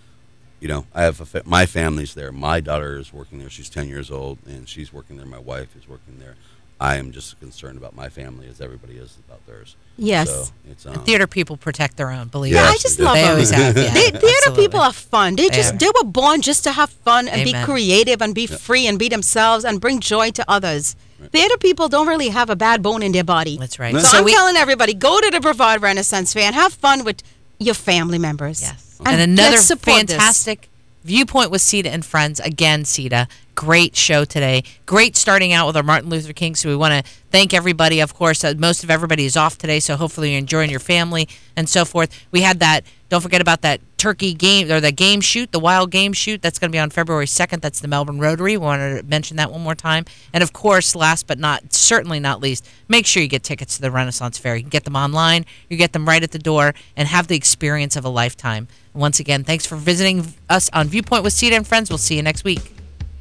[SPEAKER 4] I have my family's there. My daughter is working there. She's 10 years old, and she's working there. My wife is working there. I am just as concerned about my family as everybody is about theirs.
[SPEAKER 2] Yes.
[SPEAKER 4] So it's,
[SPEAKER 3] Theater people protect their own. Believe
[SPEAKER 2] Yeah,
[SPEAKER 3] me.
[SPEAKER 2] I just love
[SPEAKER 3] They
[SPEAKER 2] them.
[SPEAKER 3] always have. Yeah,
[SPEAKER 2] Theater
[SPEAKER 3] absolutely.
[SPEAKER 2] people are fun. They were born just to have fun and
[SPEAKER 3] Amen.
[SPEAKER 2] be creative and be free and be themselves and bring joy to others. Theater people don't really have a bad bone in their body.
[SPEAKER 3] That's right.
[SPEAKER 2] So I'm telling everybody, go to the Brevard Renaissance Fair and have fun with your family members.
[SPEAKER 3] Yes.
[SPEAKER 2] And
[SPEAKER 3] another
[SPEAKER 2] let's support this.
[SPEAKER 3] fantastic Viewpoint with Sita and Friends. Again, Sita, great show today. Great starting out with our Martin Luther King. So we want to thank everybody. Of course, most of everybody is off today, so hopefully you're enjoying your family and so forth. We had that, don't forget about that turkey game, or the game shoot, the wild game shoot. That's going to be on February 2nd. That's the Melbourne Rotary. We wanted to mention that one more time. And of course, last but certainly not least, make sure you get tickets to the Renaissance Fair. You can get them online, you get them right at the door, and have the experience of a lifetime. Once again, thanks for visiting us on Viewpoint with Sita and Friends. We'll see you next week.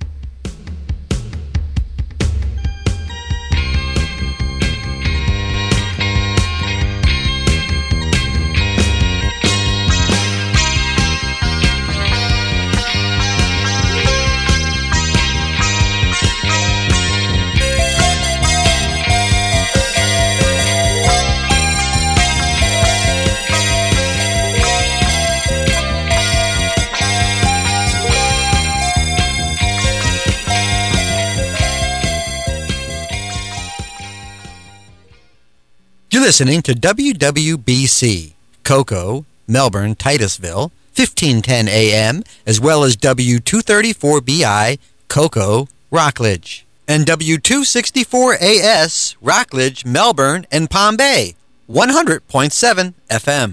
[SPEAKER 1] You're listening to WWBC, Cocoa, Melbourne, Titusville, 1510 AM, as well as W234BI, Cocoa, Rockledge, and W264AS, Rockledge, Melbourne, and Palm Bay, 100.7 FM.